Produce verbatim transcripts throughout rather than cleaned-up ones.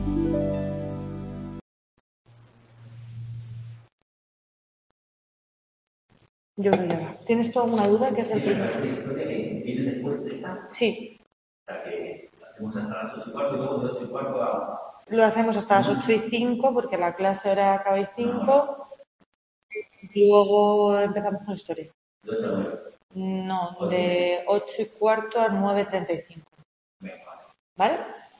Yo creo que no. ¿Tienes tú alguna duda? ¿Qué es el primero? Sí, la historia viene después de esta. Sí. O sea que hacemos hasta las ocho y cuarto y luego de ocho y cuarto a... Lo hacemos hasta las ocho y cinco porque la clase ahora acaba y cinco. Y luego empezamos con la historia. ¿De ocho a nueve? No, de ocho y cuarto a nueve treinta y cinco. ¿Vale?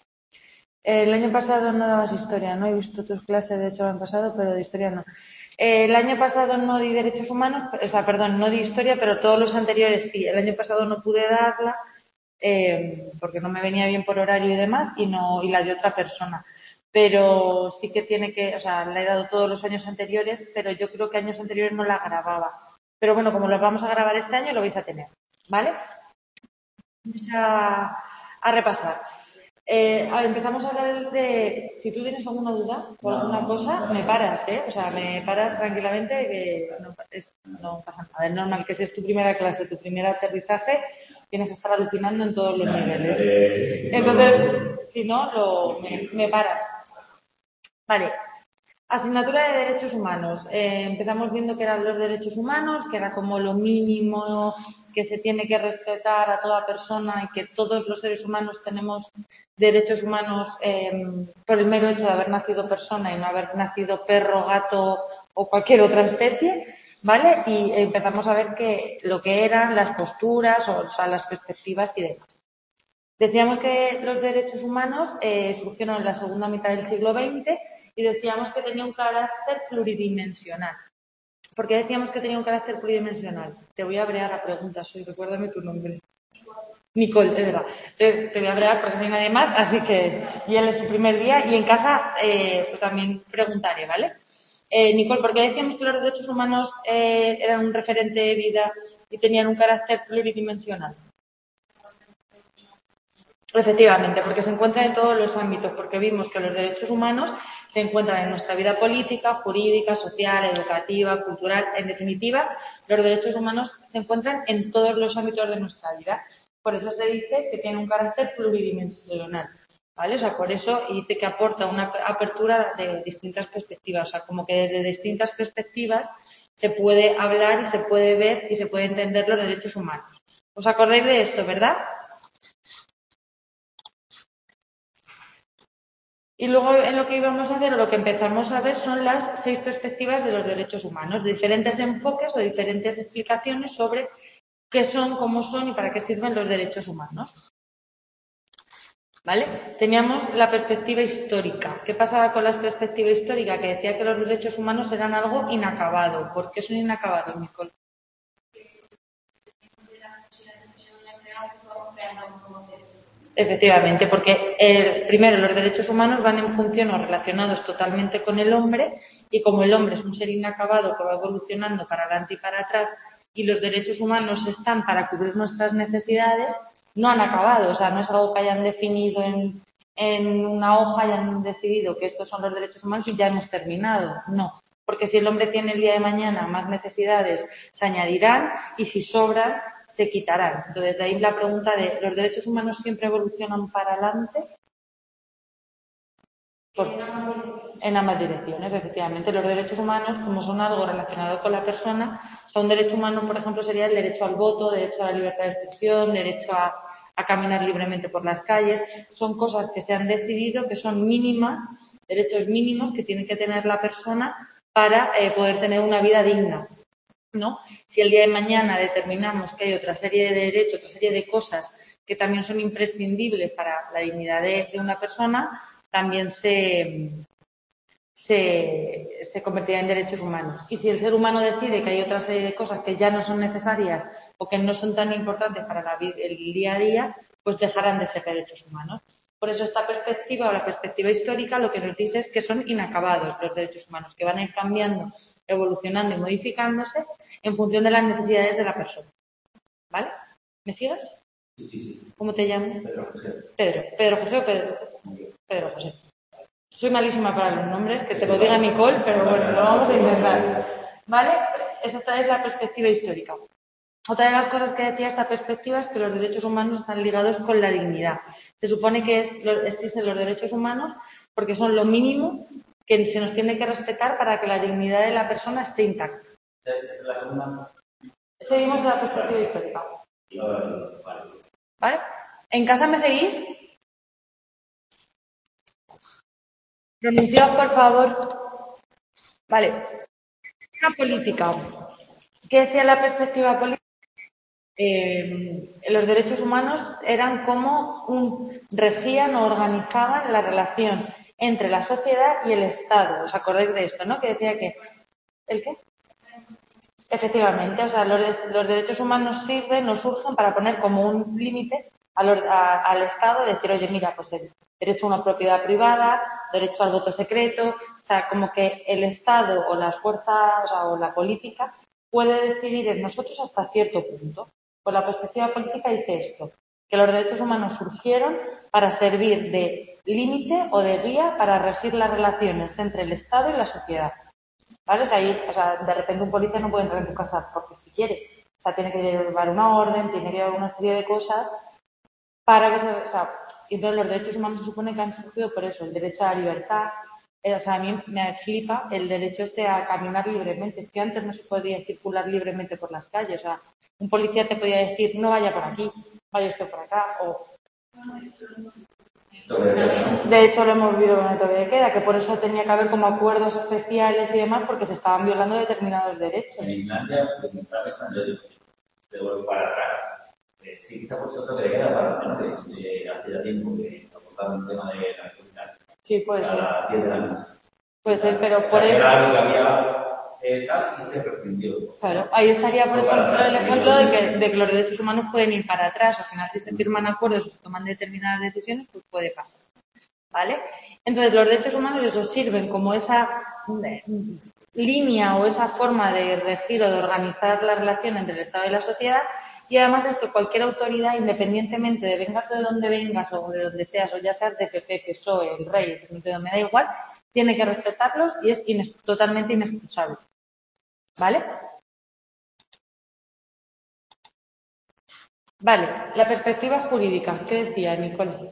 El año pasado no dabas historia, no he visto tus clases, de hecho, el año pasado, pero de historia no. El año pasado no di derechos humanos, o sea, perdón, no di historia, pero todos los anteriores sí. El año pasado no pude darla eh, porque no me venía bien por horario y demás, y no y la de otra persona. Pero sí que tiene que, o sea, la he dado todos los años anteriores, pero yo creo que años anteriores no la grababa. Pero bueno, como lo vamos a grabar este año, lo vais a tener, ¿vale? Vamos a, a repasar. Eh, a ver, empezamos a hablar de, si tú tienes alguna duda o alguna cosa, me paras, ¿eh? O sea, me paras tranquilamente, que no, es, no pasa nada. Es normal que si es tu primera clase, tu primer aterrizaje, tienes que estar alucinando en todos los niveles. Entonces, si no, lo, me, me paras. Vale. Asignatura de Derechos Humanos. Eh, empezamos viendo que eran los derechos humanos, que era como lo mínimo que se tiene que respetar a toda persona y que todos los seres humanos tenemos derechos humanos eh, por el mero hecho de haber nacido persona y no haber nacido perro, gato o cualquier otra especie, ¿vale? Y empezamos a ver que lo que eran las posturas, o, o sea, las perspectivas y demás. Decíamos que los derechos humanos eh, surgieron en la segunda mitad del siglo veinte y decíamos que tenía un carácter pluridimensional. ¿Por qué decíamos que tenía un carácter pluridimensional? Te voy a brear a preguntas hoy, recuérdame tu nombre. Nicole, es verdad. Te, te voy a brear porque no hay nadie más, así que ya es su primer día y en casa eh, pues también preguntaré, ¿vale? Eh, Nicole, ¿por qué decíamos que los derechos humanos eh, eran un referente de vida y tenían un carácter pluridimensional? Efectivamente, porque se encuentran en todos los ámbitos, porque vimos que los derechos humanos se encuentran en nuestra vida política, jurídica, social, educativa, cultural. En definitiva, los derechos humanos se encuentran en todos los ámbitos de nuestra vida. Por eso se dice que tiene un carácter pluridimensional, ¿vale? O sea, por eso dice que aporta una apertura de distintas perspectivas. O sea, como que desde distintas perspectivas se puede hablar y se puede ver y se puede entender los derechos humanos. ¿Os acordáis de esto, verdad? Y luego en lo que íbamos a hacer o lo que empezamos a ver son las seis perspectivas de los derechos humanos, diferentes enfoques o diferentes explicaciones sobre qué son, cómo son y para qué sirven los derechos humanos. ¿Vale? Teníamos la perspectiva histórica. ¿Qué pasaba con la perspectiva histórica? Que decía que los derechos humanos eran algo inacabado. ¿Por qué son inacabados, Nicole? Efectivamente, porque eh, primero los derechos humanos van en función o relacionados totalmente con el hombre y como el hombre es un ser inacabado que va evolucionando para adelante y para atrás y los derechos humanos están para cubrir nuestras necesidades, no han acabado, o sea, no es algo que hayan definido en, en una hoja y han decidido que estos son los derechos humanos y ya hemos terminado, no. Porque si el hombre tiene el día de mañana más necesidades, se añadirán y si sobran, se quitarán. Entonces, de ahí la pregunta de, ¿los derechos humanos siempre evolucionan para adelante? Por, en ambas direcciones, efectivamente. Los derechos humanos, como son algo relacionado con la persona, o sea, un derecho humano, por ejemplo, sería el derecho al voto, derecho a la libertad de expresión, derecho a, a caminar libremente por las calles. Son cosas que se han decidido, que son mínimas, derechos mínimos que tiene que tener la persona para eh, poder tener una vida digna, ¿no? Si el día de mañana determinamos que hay otra serie de derechos, otra serie de cosas que también son imprescindibles para la dignidad de, de una persona, también se, se, se convertirá en derechos humanos. Y si el ser humano decide que hay otra serie de cosas que ya no son necesarias o que no son tan importantes para la, el día a día, pues dejarán de ser derechos humanos. Por eso esta perspectiva o la perspectiva histórica lo que nos dice es que son inacabados los derechos humanos, que van a ir cambiando, evolucionando y modificándose en función de las necesidades de la persona. ¿Vale? ¿Me sigues? Sí, sí, sí. ¿Cómo te llamas? Pedro José. Pedro. Pedro José o Pedro. Pedro José. Soy malísima para los nombres, que te lo diga Nicole, pero bueno, lo vamos a intentar. ¿Vale? Esa es la perspectiva histórica. Otra de las cosas que decía esta perspectiva es que los derechos humanos están ligados con la dignidad. Se supone que es, existen los derechos humanos porque son lo mínimo que se nos tiene que respetar para que la dignidad de la persona esté intacta. ¿Es la columna? Seguimos la perspectiva histórica. Vale. ¿Vale? ¿En casa me seguís? Pronunciaos, por favor. Vale. Una política. ¿Qué decía la perspectiva política? Eh, los derechos humanos eran como un, regían o organizaban la relación entre la sociedad y el Estado. ¿Os acordáis de esto, no? Que decía que... ¿El qué? Efectivamente, o sea, los, los derechos humanos sirven o surgen para poner como un límite al, a, al Estado, decir, oye, mira, pues el derecho a una propiedad privada, derecho al voto secreto, o sea, como que el Estado o las fuerzas, o sea, o la política puede decidir en nosotros hasta cierto punto. Pues la perspectiva política dice esto, que los derechos humanos surgieron para servir de límite o de guía para regir las relaciones entre el Estado y la sociedad. ¿Vale? O sea, ahí, o sea, de repente un policía no puede entrar en tu casa porque si quiere. O sea, tiene que llevar una orden, tiene que llevar una serie de cosas para que se... O sea, y entonces los derechos humanos se supone que han surgido por eso. El derecho a la libertad. Eh, o sea, a mí me flipa el derecho este a caminar libremente. Es que antes no se podía circular libremente por las calles. O sea, un policía te podía decir, no vaya por aquí, vaya usted por acá. O... De hecho, lo hemos visto con el toque de queda, que por eso tenía que haber como acuerdos especiales y demás, porque se estaban violando determinados derechos. En Islandia, lo que está pensando yo, pero para atrás, eh, sí que se ha puesto toque de queda para antes, eh, hace ya tiempo que aportaron un tema de la seguridad. Sí, puede ser. A las diez de la noche. Puede ser, pero o sea, por que eso... era algo que había eh, tal y se rescindió. Claro, ahí estaría, por ejemplo, el ejemplo de que, de que los derechos humanos pueden ir para atrás. Al final, si se firman acuerdos y se toman determinadas decisiones, pues puede pasar. ¿Vale? Entonces, los derechos humanos eso sirven como esa línea o esa forma de regir o de organizar la relación entre el Estado y la sociedad, y además es que cualquier autoridad, independientemente de vengas de donde vengas o de donde seas, o ya seas de P P, P S O E, el rey, el me da igual, tiene que respetarlos y es ines- totalmente inexcusable. ¿Vale? Vale, la perspectiva jurídica. ¿Qué decía Nicole?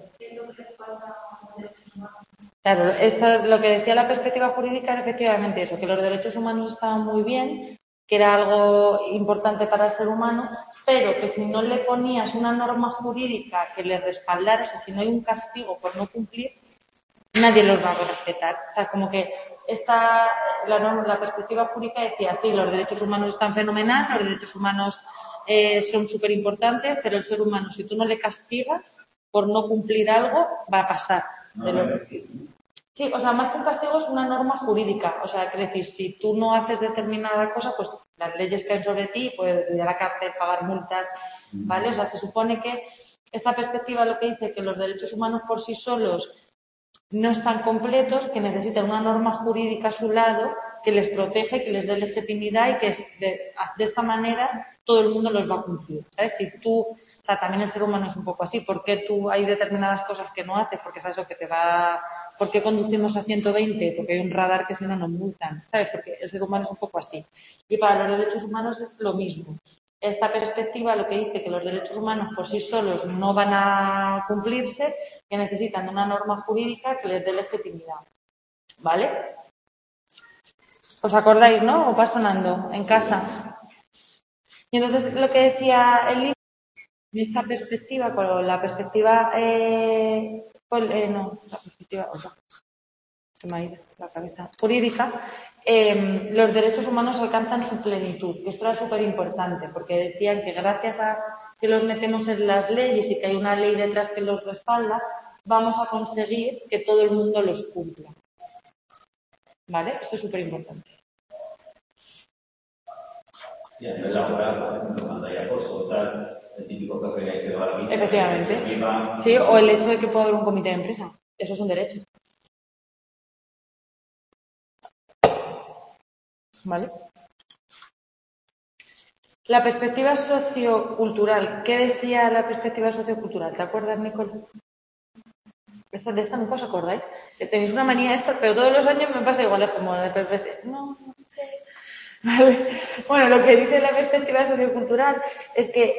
Claro, esto, lo que decía la perspectiva jurídica era efectivamente eso, que los derechos humanos estaban muy bien, que era algo importante para el ser humano, pero que si no le ponías una norma jurídica que le respaldara, o sea, si no hay un castigo por no cumplir, nadie los va a respetar. O sea, como que esta, la, norma, la perspectiva jurídica decía, sí, los derechos humanos están fenomenal, los derechos humanos eh, son súper importantes, pero el ser humano, si tú no le castigas por no cumplir algo, va a pasar. De lo... Sí, o sea, más que un castigo es una norma jurídica. O sea, es decir, si tú no haces determinada cosa, pues las leyes caen sobre ti, puedes ir a la cárcel, pagar multas, ¿vale? O sea, se supone que esta perspectiva lo que dice que los derechos humanos por sí solos no están completos, que necesitan una norma jurídica a su lado que les protege, que les dé legitimidad y que de, de esta manera todo el mundo los va a cumplir, ¿sabes? Si tú, o sea, también el ser humano es un poco así, ¿por qué tú hay determinadas cosas que no haces? Porque es eso que te va... ¿Por qué conducimos a ciento veinte? Porque hay un radar que si no nos multan, ¿sabes? Porque el ser humano es un poco así. Y para los derechos humanos es lo mismo. Esta perspectiva lo que dice que los derechos humanos por sí solos no van a cumplirse, que necesitan una norma jurídica que les dé legitimidad. ¿Vale? ¿Os acordáis, no? ¿O va sonando en casa? Y entonces lo que decía el libro, en esta perspectiva, con la perspectiva, eh, con, eh, no, la perspectiva, o sea, se me ha ido la cabeza, jurídica, eh, los derechos humanos alcanzan su plenitud. Y esto era súper importante, porque decían que gracias a que los metemos en las leyes y que hay una ley detrás que los respalda, vamos a conseguir que todo el mundo los cumpla. ¿Vale? Esto es súper importante. Y a nivel laboral, por ejemplo, cuando hay acoso, tal, el típico que hay que llevar a la vida. Efectivamente. Lleva... Sí, o el hecho de que pueda haber un comité de empresa. Eso es un derecho. ¿Vale? La perspectiva sociocultural. ¿Qué decía la perspectiva sociocultural? ¿Te acuerdas, Nicole? Esta, de esta nunca os acordáis. Que tenéis una manía esta, pero todos los años me pasa igual, es como de perspectiva. No, no sé. Vale. Bueno, lo que dice la perspectiva sociocultural es que...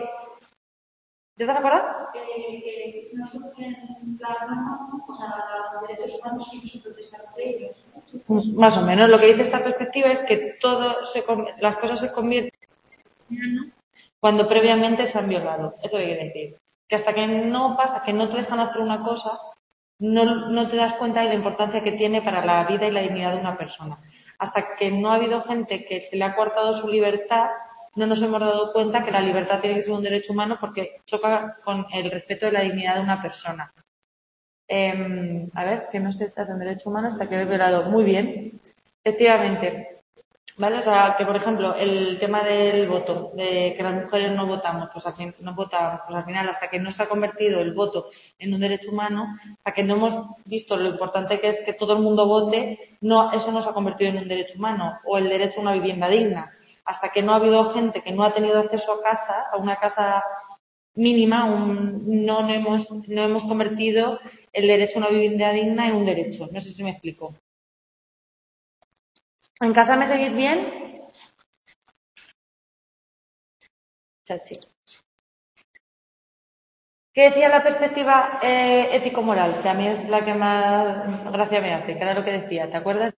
¿Te has acordado? Que no surgen las normas, o sea, los derechos Más o menos. Lo que dice esta perspectiva es que todo se, las cosas se convierten en cuando previamente se han violado. Eso quiere decir que hasta que no pasa, que no te dejan hacer una cosa, no, no te das cuenta de la importancia que tiene para la vida y la dignidad de una persona. Hasta que no ha habido gente que se le ha coartado su libertad, no nos hemos dado cuenta que la libertad tiene que ser un derecho humano porque choca con el respeto de la dignidad de una persona. Eh, a ver, que no se trata de un derecho humano hasta que lo he violado. Muy bien, efectivamente. ¿Vale? O sea, que por ejemplo, el tema del voto, de que las mujeres no votamos, pues al fin, no votábamos, pues al final, hasta que no se ha convertido el voto en un derecho humano, hasta que no hemos visto lo importante que es que todo el mundo vote, no, eso no se ha convertido en un derecho humano, o el derecho a una vivienda digna. Hasta que no ha habido gente que no ha tenido acceso a casa, a una casa mínima, un, no, no hemos, no hemos convertido el derecho a una vivienda digna en un derecho. No sé si me explico. ¿En casa me seguís bien? Chachi. ¿Qué decía la perspectiva eh, ético-moral? Que a mí es la que más gracia me hace, que era lo que decía. ¿Te acuerdas?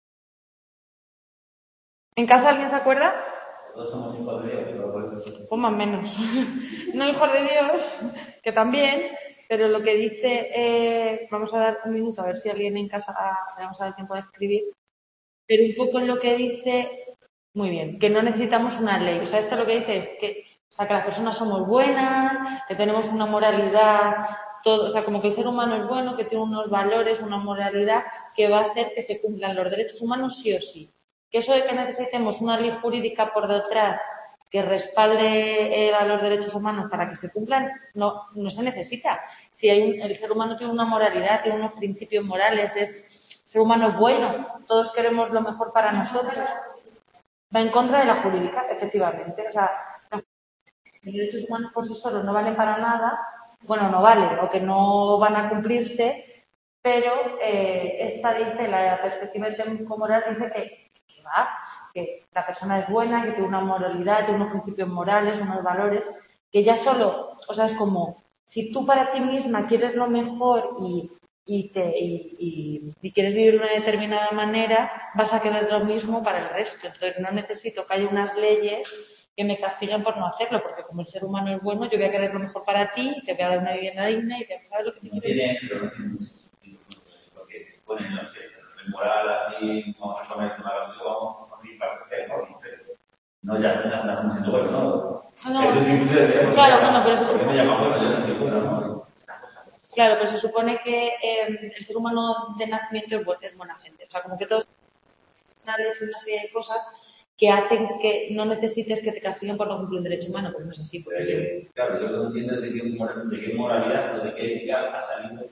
¿En casa alguien se acuerda? Todos somos hijos de Dios. Pues más o menos. No hijos de Dios, que también, pero lo que dice, eh, vamos a dar un minuto a ver si alguien en casa, ah, vamos a dar tiempo a escribir, pero un poco en lo que dice, muy bien, que no necesitamos una ley. O sea, esto lo que dice es que, o sea, que las personas somos buenas, que tenemos una moralidad, todo, o sea, como que el ser humano es bueno, que tiene unos valores, una moralidad que va a hacer que se cumplan los derechos humanos sí o sí. Que eso de que necesitemos una ley jurídica por detrás que respalde eh, a los derechos humanos para que se cumplan, no, no se necesita. Si hay un, el ser humano tiene una moralidad, tiene unos principios morales, es el ser humano es bueno, todos queremos lo mejor para nosotros. Va en contra de la jurídica, efectivamente. O sea, los derechos humanos por sí solos no valen para nada, bueno, no valen, o que no van a cumplirse, pero eh, esta dice, la perspectiva ético-moral dice que, que va, que la persona es buena, que tiene una moralidad, tiene unos principios morales, unos valores, que ya solo, o sea, es como, si tú para ti misma quieres lo mejor y y, te, y, y, y quieres vivir de una determinada manera, vas a querer lo mismo para el resto. Entonces no necesito que haya unas leyes que me castiguen por no hacerlo, porque como el ser humano es bueno, yo voy a querer lo mejor para ti, te voy a dar una vivienda digna y te voy a saber lo que te quiero decir. Porque se ponen, no sé, en moral así, vamos a poner una relación, vamos a poner para que no, ya no estamos siendo buenos, ¿no? No, claro, bueno, pero eso porque me llama bueno, yo no soy bueno, ¿no? Claro, pero se supone que eh, el ser humano de nacimiento es, es buena gente. O sea, como que todos es una serie de cosas que hacen que no necesites que te castiguen por no cumplir un derecho humano, pues no es así. Pues, sí. Claro, yo no entiendo de qué, moral, de qué moralidad o de qué ética ha salido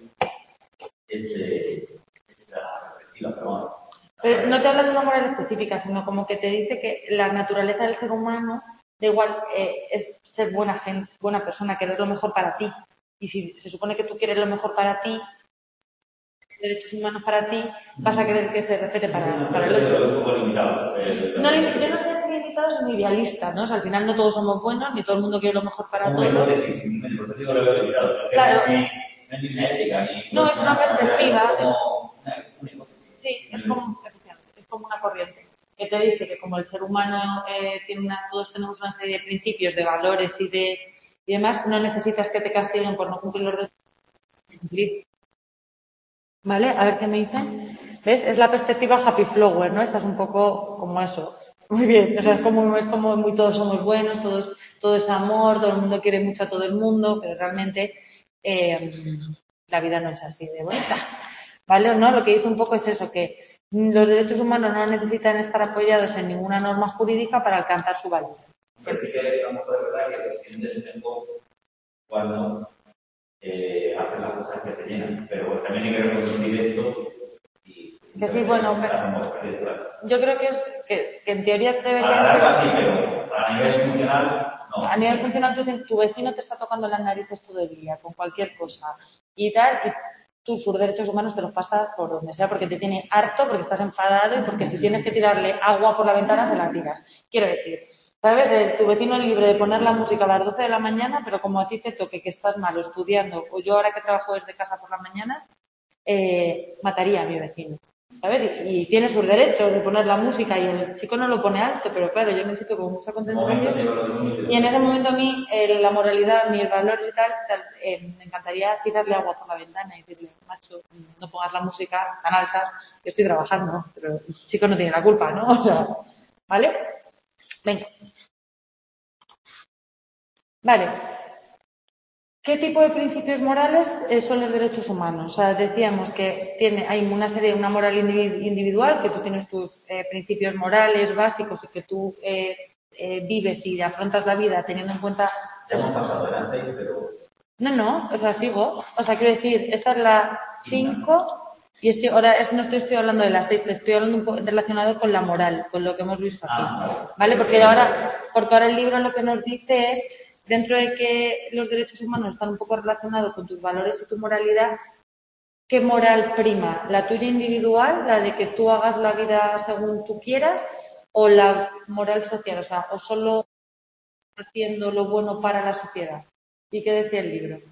este, esta perspectiva, pero bueno. Pero no te habla de una moral específica, sino como que te dice que la naturaleza del ser humano, da igual, eh, es ser buena gente, buena persona, querer lo mejor para ti. Y si se supone que tú quieres lo mejor para ti, derechos humanos para ti, vas a querer que se respete para, para el otro. Un poco limitado. Eh, no, yo no sé si limitado es un idealista, ¿no? O sea, al final no todos somos buenos, ni todo el mundo quiere lo mejor para todos. No, sí, sí, sí, por eso digo lo veo limitado. Claro. No es ni una ética, ni... No, es una perspectiva. Es como una, una hipótesis. Sí, es como, es como una corriente que te dice que como el ser humano eh, tiene una, todos tenemos una serie de principios, de valores y de y demás, no necesitas que te castiguen por no cumplir los derechos de cumplir. ¿Vale? A ver qué me dicen. ¿Ves? Es la perspectiva happy flower, ¿no? Esta es un poco como eso. Muy bien. O sea, es como, es como muy todos somos buenos, todos, todo es amor, todo el mundo quiere mucho a todo el mundo, pero realmente eh, la vida no es así de bonita. ¿Vale? ¿No? Lo que dice un poco es eso, que los derechos humanos no necesitan estar apoyados en ninguna norma jurídica para alcanzar su valor. Pero sí que a lo mejor es verdad que te sientes mejor cuando eh, haces las cosas que te llenan. Pero bueno, también hay que reconstruir esto y... Que sí, bueno, pero yo creo que es que, que en teoría debería ser... así, pero a nivel funcional, no. A nivel funcional, tu, tu vecino te está tocando las narices todo el día, con cualquier cosa y tal, y tú sus derechos humanos te los pasas por donde sea, porque te tiene harto, porque estás enfadado y porque si tienes que tirarle agua por la ventana, se la tiras. Quiero decir... ¿Sabes? Eh, tu vecino es libre de poner la música a las doce de la mañana, pero como a ti te toque que estás malo estudiando, o yo ahora que trabajo desde casa por las mañanas, eh, mataría a mi vecino, ¿sabes? Y, y tiene sus derechos de poner la música y el chico no lo pone alto, pero claro, yo necesito con mucha concentración. Y en ese momento a mí, eh, la moralidad, mis valores y tal, tal eh, me encantaría tirarle agua por la ventana y decirle, macho, no pongas la música tan alta, que estoy trabajando, pero el chico no tiene la culpa, ¿no? O sea, ¿vale? Venga. Vale. ¿Qué tipo de principios morales eh, son los derechos humanos? O sea, decíamos que tiene, hay una serie, una moral individual, que tú tienes tus eh, principios morales básicos y que tú eh, eh, vives y afrontas la vida teniendo en cuenta... Ya hemos pasado, eran seis, pero... No, no, o sea, sigo. O sea, quiero decir, esta es la cinco y estoy, ahora es, no estoy, estoy hablando de la seis, te estoy hablando un poco relacionado con la moral, con lo que hemos visto aquí. Ah, ¿Vale? Porque ahora, porque ahora el libro lo que nos dice es, dentro de que los derechos humanos están un poco relacionados con tus valores y tu moralidad, ¿qué moral prima? ¿La tuya individual, la de que tú hagas la vida según tú quieras, o la moral social? O sea, o solo haciendo lo bueno para la sociedad. ¿Y qué decía el libro?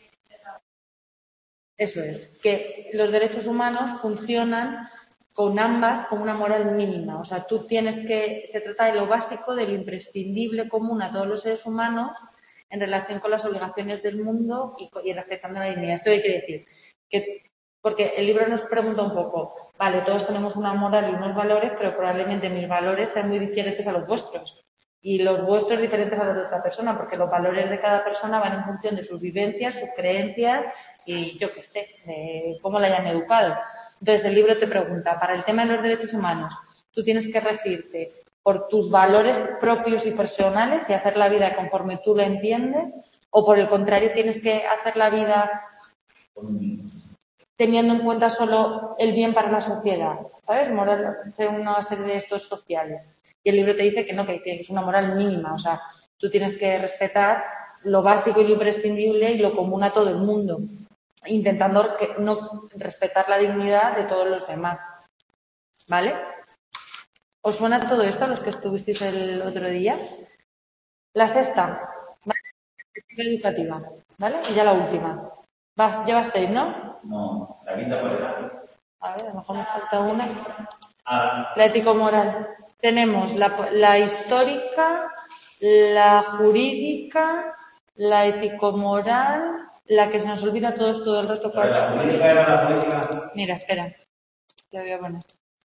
Eso es, que los derechos humanos funcionan con ambas como una moral mínima. O sea, tú tienes que, se trata de lo básico, de lo imprescindible común a todos los seres humanos en relación con las obligaciones del mundo y, y respetando la dignidad. Esto hay que decir, que, porque el libro nos pregunta un poco, vale, todos tenemos una moral y unos valores, pero probablemente mis valores sean muy diferentes a los vuestros. Y los vuestros diferentes a los de otra persona, porque los valores de cada persona van en función de sus vivencias, sus creencias y yo qué sé, de cómo la hayan educado. Entonces el libro te pregunta, para el tema de los derechos humanos, tú tienes que regirte por tus valores propios y personales y hacer la vida conforme tú lo entiendes, o por el contrario tienes que hacer la vida teniendo en cuenta solo el bien para la sociedad, ¿sabes? Moral, hacer una serie de estos sociales. Y el libro te dice que no, que es una moral mínima, o sea, tú tienes que respetar lo básico y lo imprescindible y lo común a todo el mundo, intentando que, no respetar la dignidad de todos los demás. ¿Vale? ¿Os suena todo esto a los que estuvisteis el otro día? La sexta, ¿vale? Educativa, ¿vale? Y ya la última. Vas, llevas seis, ¿no? No, la quinta por ejemplo. A ver, a lo mejor me falta una. Ah, La ético-moral. Tenemos la, la histórica, la jurídica, la ético-moral, la que se nos olvida todos todo el rato. pero la política era la política. Mira, espera. La voy a poner.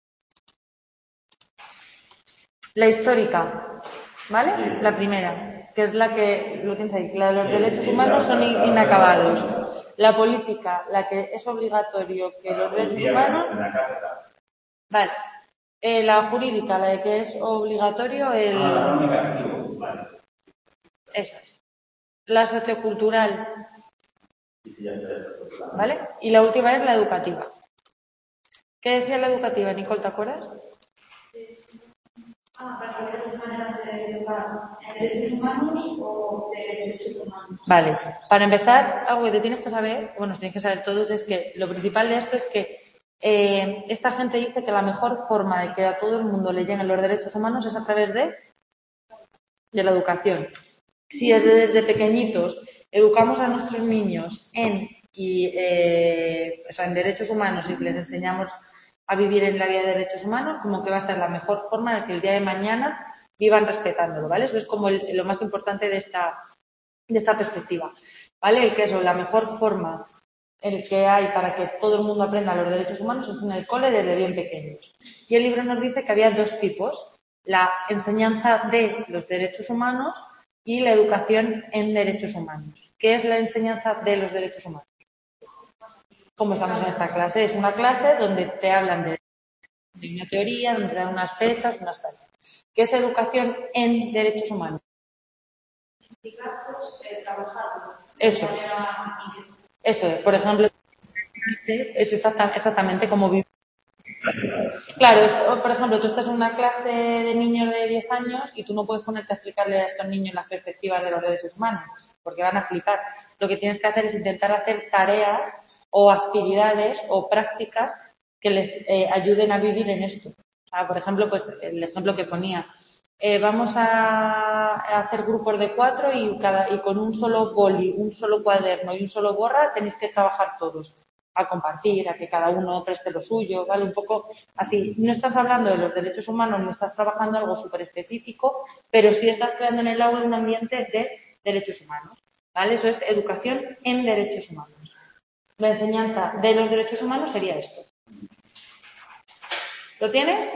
La histórica, ¿vale? Sí. La primera, que es la que, lo tienes ahí, la de los sí, derechos sí, humanos son in, inacabados. La política, la que es obligatorio que los derechos humanos... Vale. Eh, la jurídica, la de que es obligatorio el... Ah, la castigo, vale. Eso es. La sociocultural, ¿vale? Y la última es la educativa. ¿Qué decía la educativa, Nicole, te acuerdas? Ah, para ver las maneras de educar en derechos humanos o de derechos humanos. Vale. Para empezar, algo que te tienes que saber, bueno, tienes que saber todos, es que lo principal de esto es que eh, esta gente dice que la mejor forma de que a todo el mundo le lleguen los derechos humanos es a través de, de la educación. Si desde, desde pequeñitos educamos a nuestros niños en, y, eh, o sea, en derechos humanos y les enseñamos a vivir en la vida de derechos humanos, como que va a ser la mejor forma de que el día de mañana vivan respetándolo, ¿vale? Eso es como el, lo más importante de esta, de esta perspectiva, ¿vale? El que eso, la mejor forma el que hay para que todo el mundo aprenda los derechos humanos es en el cole desde bien pequeños. Y el libro nos dice que había dos tipos, la enseñanza de los derechos humanos y la educación en derechos humanos. ¿Qué es la enseñanza de los derechos humanos? Como estamos en esta clase, es una clase donde te hablan de una teoría, donde te dan unas fechas, unas tareas. ¿Qué es educación en derechos humanos? Eso es. Eso es. Por ejemplo, es exactamente como vivir. Claro, es, por ejemplo, tú estás en una clase de niños de diez años y tú no puedes ponerte a explicarle a estos niños las perspectivas de los derechos humanos, porque van a flipar. Lo que tienes que hacer es intentar hacer tareas o actividades o prácticas que les eh, ayuden a vivir en esto. O sea, por ejemplo, pues el ejemplo que ponía, eh, vamos a, a hacer grupos de cuatro y, cada, y con un solo boli, un solo cuaderno y un solo borra tenéis que trabajar todos. a compartir, a que cada uno preste lo suyo, ¿vale? Un poco así. No estás hablando de los derechos humanos, no estás trabajando algo súper específico, pero sí estás creando en el aula un ambiente de derechos humanos, ¿vale? Eso es educación en derechos humanos. La enseñanza de los derechos humanos sería esto. ¿Lo tienes?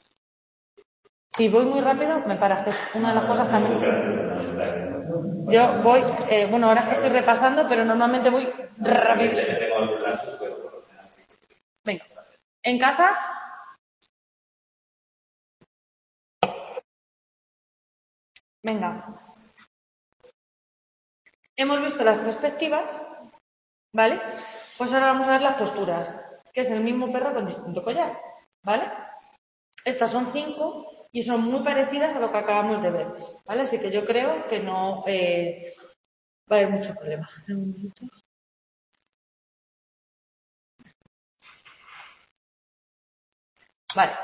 Si voy muy rápido, me paras, que es una de las cosas también. Yo voy, eh, bueno, ahora es que estoy repasando, pero normalmente voy rapidísimo. Venga. ¿En casa? Venga. Hemos visto las perspectivas, ¿vale? Pues ahora vamos a ver las posturas, que es el mismo perro con distinto collar, ¿vale? Estas son cinco y son muy parecidas a lo que acabamos de ver, ¿vale? Así que yo creo que no eh, va a haber mucho problema. Un minuto. Vale.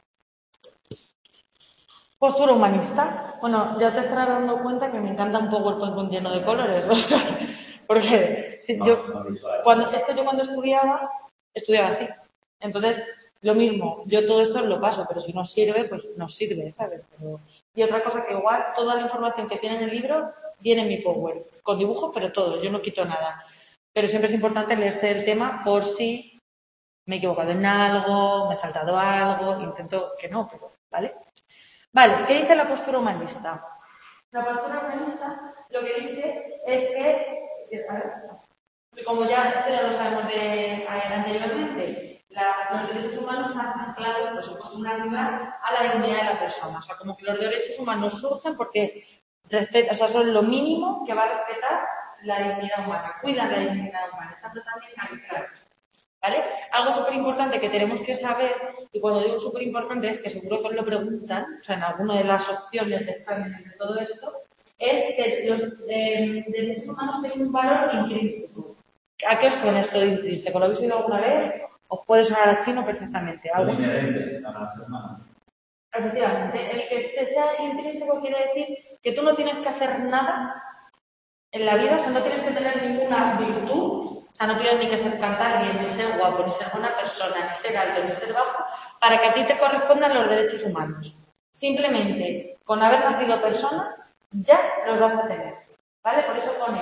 Postura humanista. Bueno, ya te estarás dando cuenta que me encanta un poco el PowerPoint lleno de colores, ¿no? Porque si yo, cuando, esto yo cuando estudiaba, estudiaba así. Entonces, lo mismo, yo todo esto lo paso, pero si no sirve, pues no sirve, ¿sabes? Pero, y otra cosa que igual, toda la información que tiene en el libro viene en mi Power, con dibujos, pero todo, yo no quito nada. Pero siempre es importante leerse el tema por si me he equivocado en algo, me he saltado algo, intento que no, pero, ¿vale? Vale, ¿qué dice la postura humanista? La postura humanista lo que dice es que, a ver, como ya esto ya lo sabemos de, anteriormente, la, los derechos humanos están anclados, por supuesto, una ayuda a la dignidad de la persona. O sea, como que los derechos humanos surgen porque respeta, o sea, son lo mínimo que va a respetar la dignidad humana, cuidan la dignidad humana, están totalmente anclados. ¿Vale? Algo súper importante que tenemos que saber, y cuando digo súper importante es que seguro que os lo preguntan, o sea, en alguna de las opciones de exámenes de todo esto, es que los eh, derechos humanos tienen un valor intrínseco. ¿A qué os suena esto de intrínseco? ¿Lo habéis oído alguna vez? Os puede sonar a chino perfectamente. ¿Algo inherente a la semana? Efectivamente, el que sea intrínseco quiere decir que tú no tienes que hacer nada en la vida, o sea, no tienes que tener ninguna virtud. O sea, no tienes ni que ser cantar bien, ni ser guapo, ni ser buena persona, ni ser alto, ni ser bajo, para que a ti te correspondan los derechos humanos. Simplemente, con haber nacido persona, ya los vas a tener. ¿Vale? Por eso pone,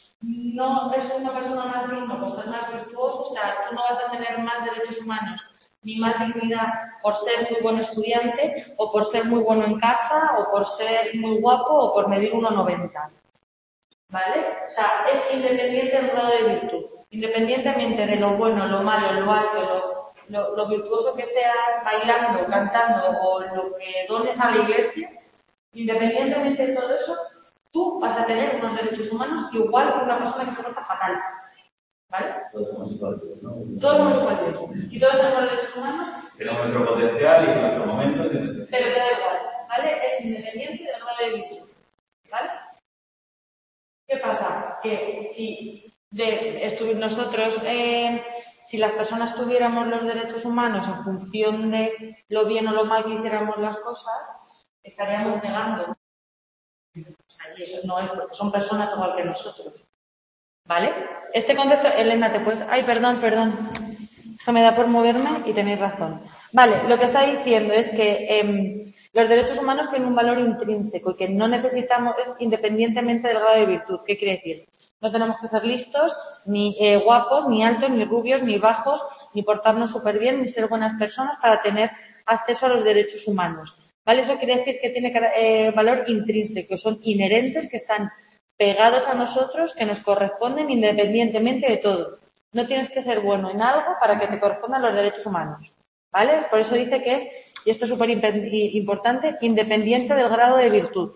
no es una persona más digna por ser más virtuoso, o sea, tú no vas a tener más derechos humanos, ni más dignidad por ser muy buen estudiante, o por ser muy bueno en casa, o por ser muy guapo, o por medir uno noventa. ¿Vale? O sea, es independiente del grado de virtud. Independientemente de lo bueno, lo malo, lo alto, lo, lo, lo virtuoso que seas bailando, cantando o lo que dones a la iglesia, independientemente de todo eso, tú vas a tener unos derechos humanos igual que una persona que se porta fatal. ¿Vale? Todos somos iguales, ¿no? Todos somos iguales. Y todos tenemos derechos humanos. Tenemos nuestro potencial y nuestro momento. Pero te da igual, ¿vale? Es independiente del grado de virtud. ¿Vale? ¿Qué pasa? Que si de estuvir nosotros, eh, si las personas tuviéramos los derechos humanos en función de lo bien o lo mal que hiciéramos las cosas, estaríamos negando. O sea, y eso no es porque son personas igual que nosotros. ¿Vale? Este concepto, Elena, te puedes... Ay, perdón, perdón. Eso me da por moverme y tenéis razón. Vale, lo que está diciendo es que eh, los derechos humanos tienen un valor intrínseco y que no necesitamos, es independientemente del grado de virtud. ¿Qué quiere decir? No tenemos que ser listos, ni eh, guapos, ni altos, ni rubios, ni bajos, ni portarnos súper bien, ni ser buenas personas para tener acceso a los derechos humanos. ¿Vale? Eso quiere decir que tiene eh, valor intrínseco, son inherentes, que están pegados a nosotros, que nos corresponden independientemente de todo. No tienes que ser bueno en algo para que te correspondan los derechos humanos. ¿Vale? Por eso dice que es, y esto es súper importante, independiente del grado de virtud.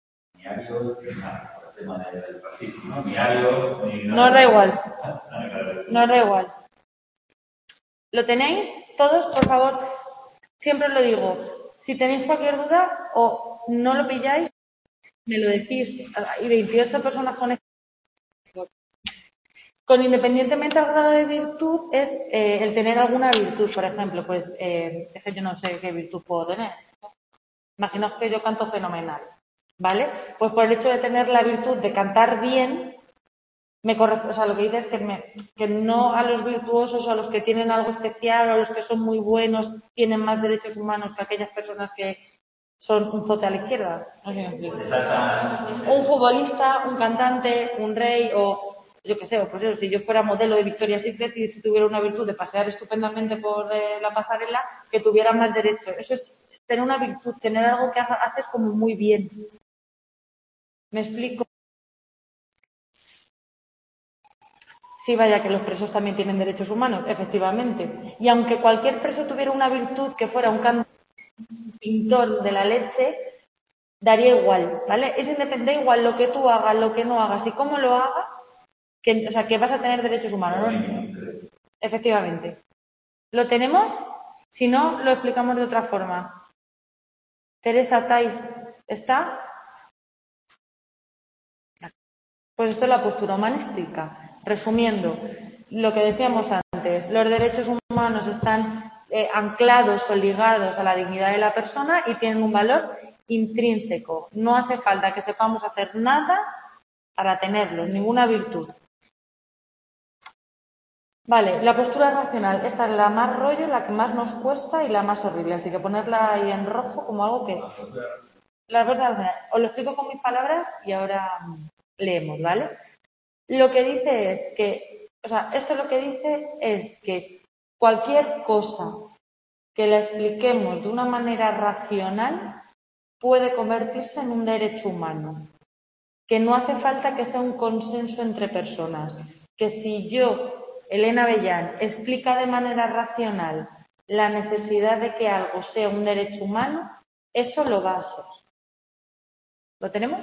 No os da igual. No os da igual. ¿Lo tenéis? Todos, por favor, siempre os lo digo. Si tenéis cualquier duda o no lo pilláis, me lo decís. Y veintiocho personas con Con independientemente del grado de virtud es eh, el tener alguna virtud, por ejemplo, pues eh, es que yo no sé qué virtud puedo tener. Imaginaos que yo canto fenomenal, ¿vale? Pues por el hecho de tener la virtud de cantar bien, Me corre, o sea, lo que dice es que, me, que no a los virtuosos o a los que tienen algo especial o a los que son muy buenos tienen más derechos humanos que aquellas personas que son un zote a la izquierda. No sé si me explico. Un futbolista, un cantante, un rey o yo qué sé, o pues eso, si yo fuera modelo de Victoria's Secret y si tuviera una virtud de pasear estupendamente por eh, la pasarela, que tuviera más derechos. Eso es tener una virtud, tener algo que haces como muy bien. ¿Me explico? Sí, vaya, que los presos también tienen derechos humanos, efectivamente. Y aunque cualquier preso tuviera una virtud que fuera un pintor de la leche, daría igual, ¿vale? Es independiente, da igual lo que tú hagas, lo que no hagas y cómo lo hagas, que, o sea, que vas a tener derechos humanos, ¿no? Efectivamente. ¿Lo tenemos? Si no, lo explicamos de otra forma. Teresa Tais, ¿está? Pues esto es la postura humanística. Resumiendo, lo que decíamos antes, los derechos humanos están eh, anclados o ligados a la dignidad de la persona y tienen un valor intrínseco. No hace falta que sepamos hacer nada para tenerlos, ninguna virtud. Vale, la postura racional, esta es la más rollo, la que más nos cuesta y la más horrible, así que ponerla ahí en rojo como algo que... La postura racional, os lo explico con mis palabras y ahora leemos, ¿vale? Lo que dice es que, o sea, esto lo que dice es que cualquier cosa que la expliquemos de una manera racional puede convertirse en un derecho humano, que no hace falta que sea un consenso entre personas, que si yo... Elena Avellán explica de manera racional la necesidad de que algo sea un derecho humano, eso lo va a ser. ¿Lo tenemos?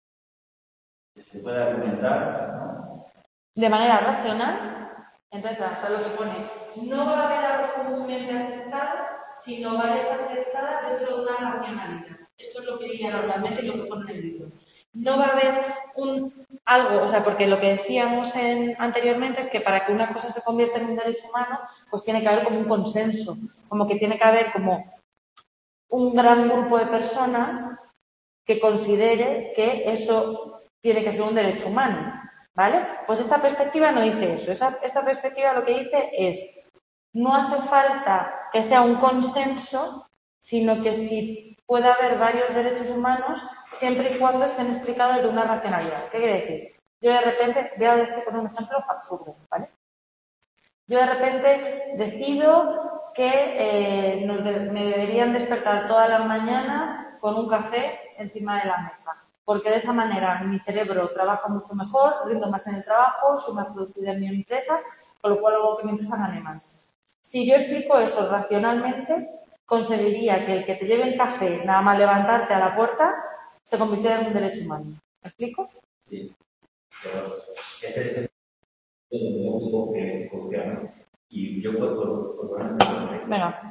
Se puede argumentar, ¿no? De manera racional, entonces hasta lo que pone, no va a haber algo comúnmente aceptado, sino varias aceptadas dentro de una racionalidad. Esto es lo que diría normalmente y lo que pone en el libro. No va a haber un algo, o sea, porque lo que decíamos en, anteriormente es que para que una cosa se convierta en un derecho humano, pues tiene que haber como un consenso, como que tiene que haber como un gran grupo de personas que considere que eso tiene que ser un derecho humano, ¿vale? Pues esta perspectiva no dice eso. Esa, esta perspectiva lo que dice es, no hace falta que sea un consenso, sino que si puede haber varios derechos humanos, siempre y cuando estén explicados de una racionalidad. ¿Qué quiere decir? Yo de repente, voy a decir con un ejemplo absurdo, ¿vale? Yo de repente decido que eh, nos de, me deberían despertar todas las mañanas con un café encima de la mesa, porque de esa manera mi cerebro trabaja mucho mejor, rindo más en el trabajo, soy más productiva en mi empresa, con lo cual hago que mi empresa gane más. Si yo explico eso racionalmente, conseguiría que el que te lleve el café, nada más levantarte a la puerta, se convirtiera en un derecho humano. ¿Me explico? Sí. Pero ese es el único que funciona. Y yo puedo proponer un ejemplo. Venga.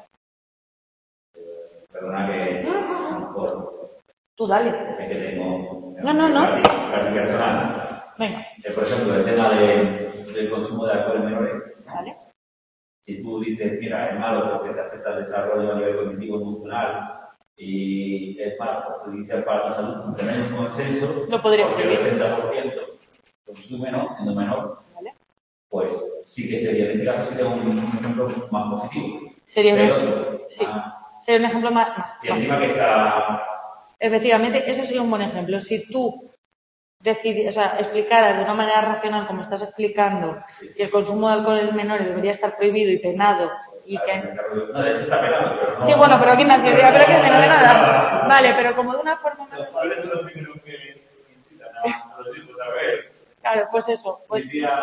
Perdona que a lo mejor tú dale. es que tengo no, no, no. casi personal. Venga. Eh, por ejemplo, el tema de, del consumo de alcohol en menores. Vale. Si tú dices, mira, es malo porque te afecta el desarrollo a nivel cognitivo emocional y es malo perjudicial para la salud, tener un consenso, lo podría porque el ochenta por ciento consume, ¿no? Siendo menor, ¿vale? Pues sí que sería, en este caso sería un, un ejemplo más positivo. Sería un, Pero, sí. más, sería un ejemplo más, más. Y encima que está... Efectivamente, eso sería un buen ejemplo. Si tú decidir, o sea, explicaras de una manera racional, como estás explicando, que el consumo de alcohol en menores debería estar prohibido y penado, y que... No, de hecho está penado, pero no... Sí, bueno, pero aquí me hace, pero que no de nada. Vale, pero como de una forma más... Los padres son los primeros que incitan a los hijos a ver. Claro, pues eso. Pues...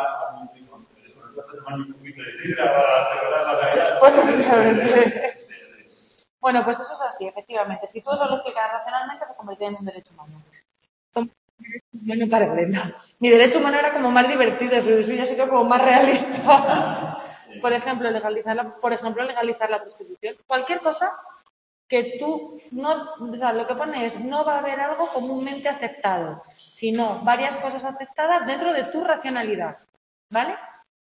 Bueno, pues eso es así, efectivamente. Si tú eso lo explicas racionalmente, se convertiría en un derecho humano. No para Brenda. Mi derecho humano era como más divertido, su suyo sí que como más realista. Por ejemplo, legalizar la, por ejemplo, legalizar la prostitución. Cualquier cosa que tú no, o sea, lo que pone es no va a haber algo comúnmente aceptado, sino varias cosas aceptadas dentro de tu racionalidad, ¿vale?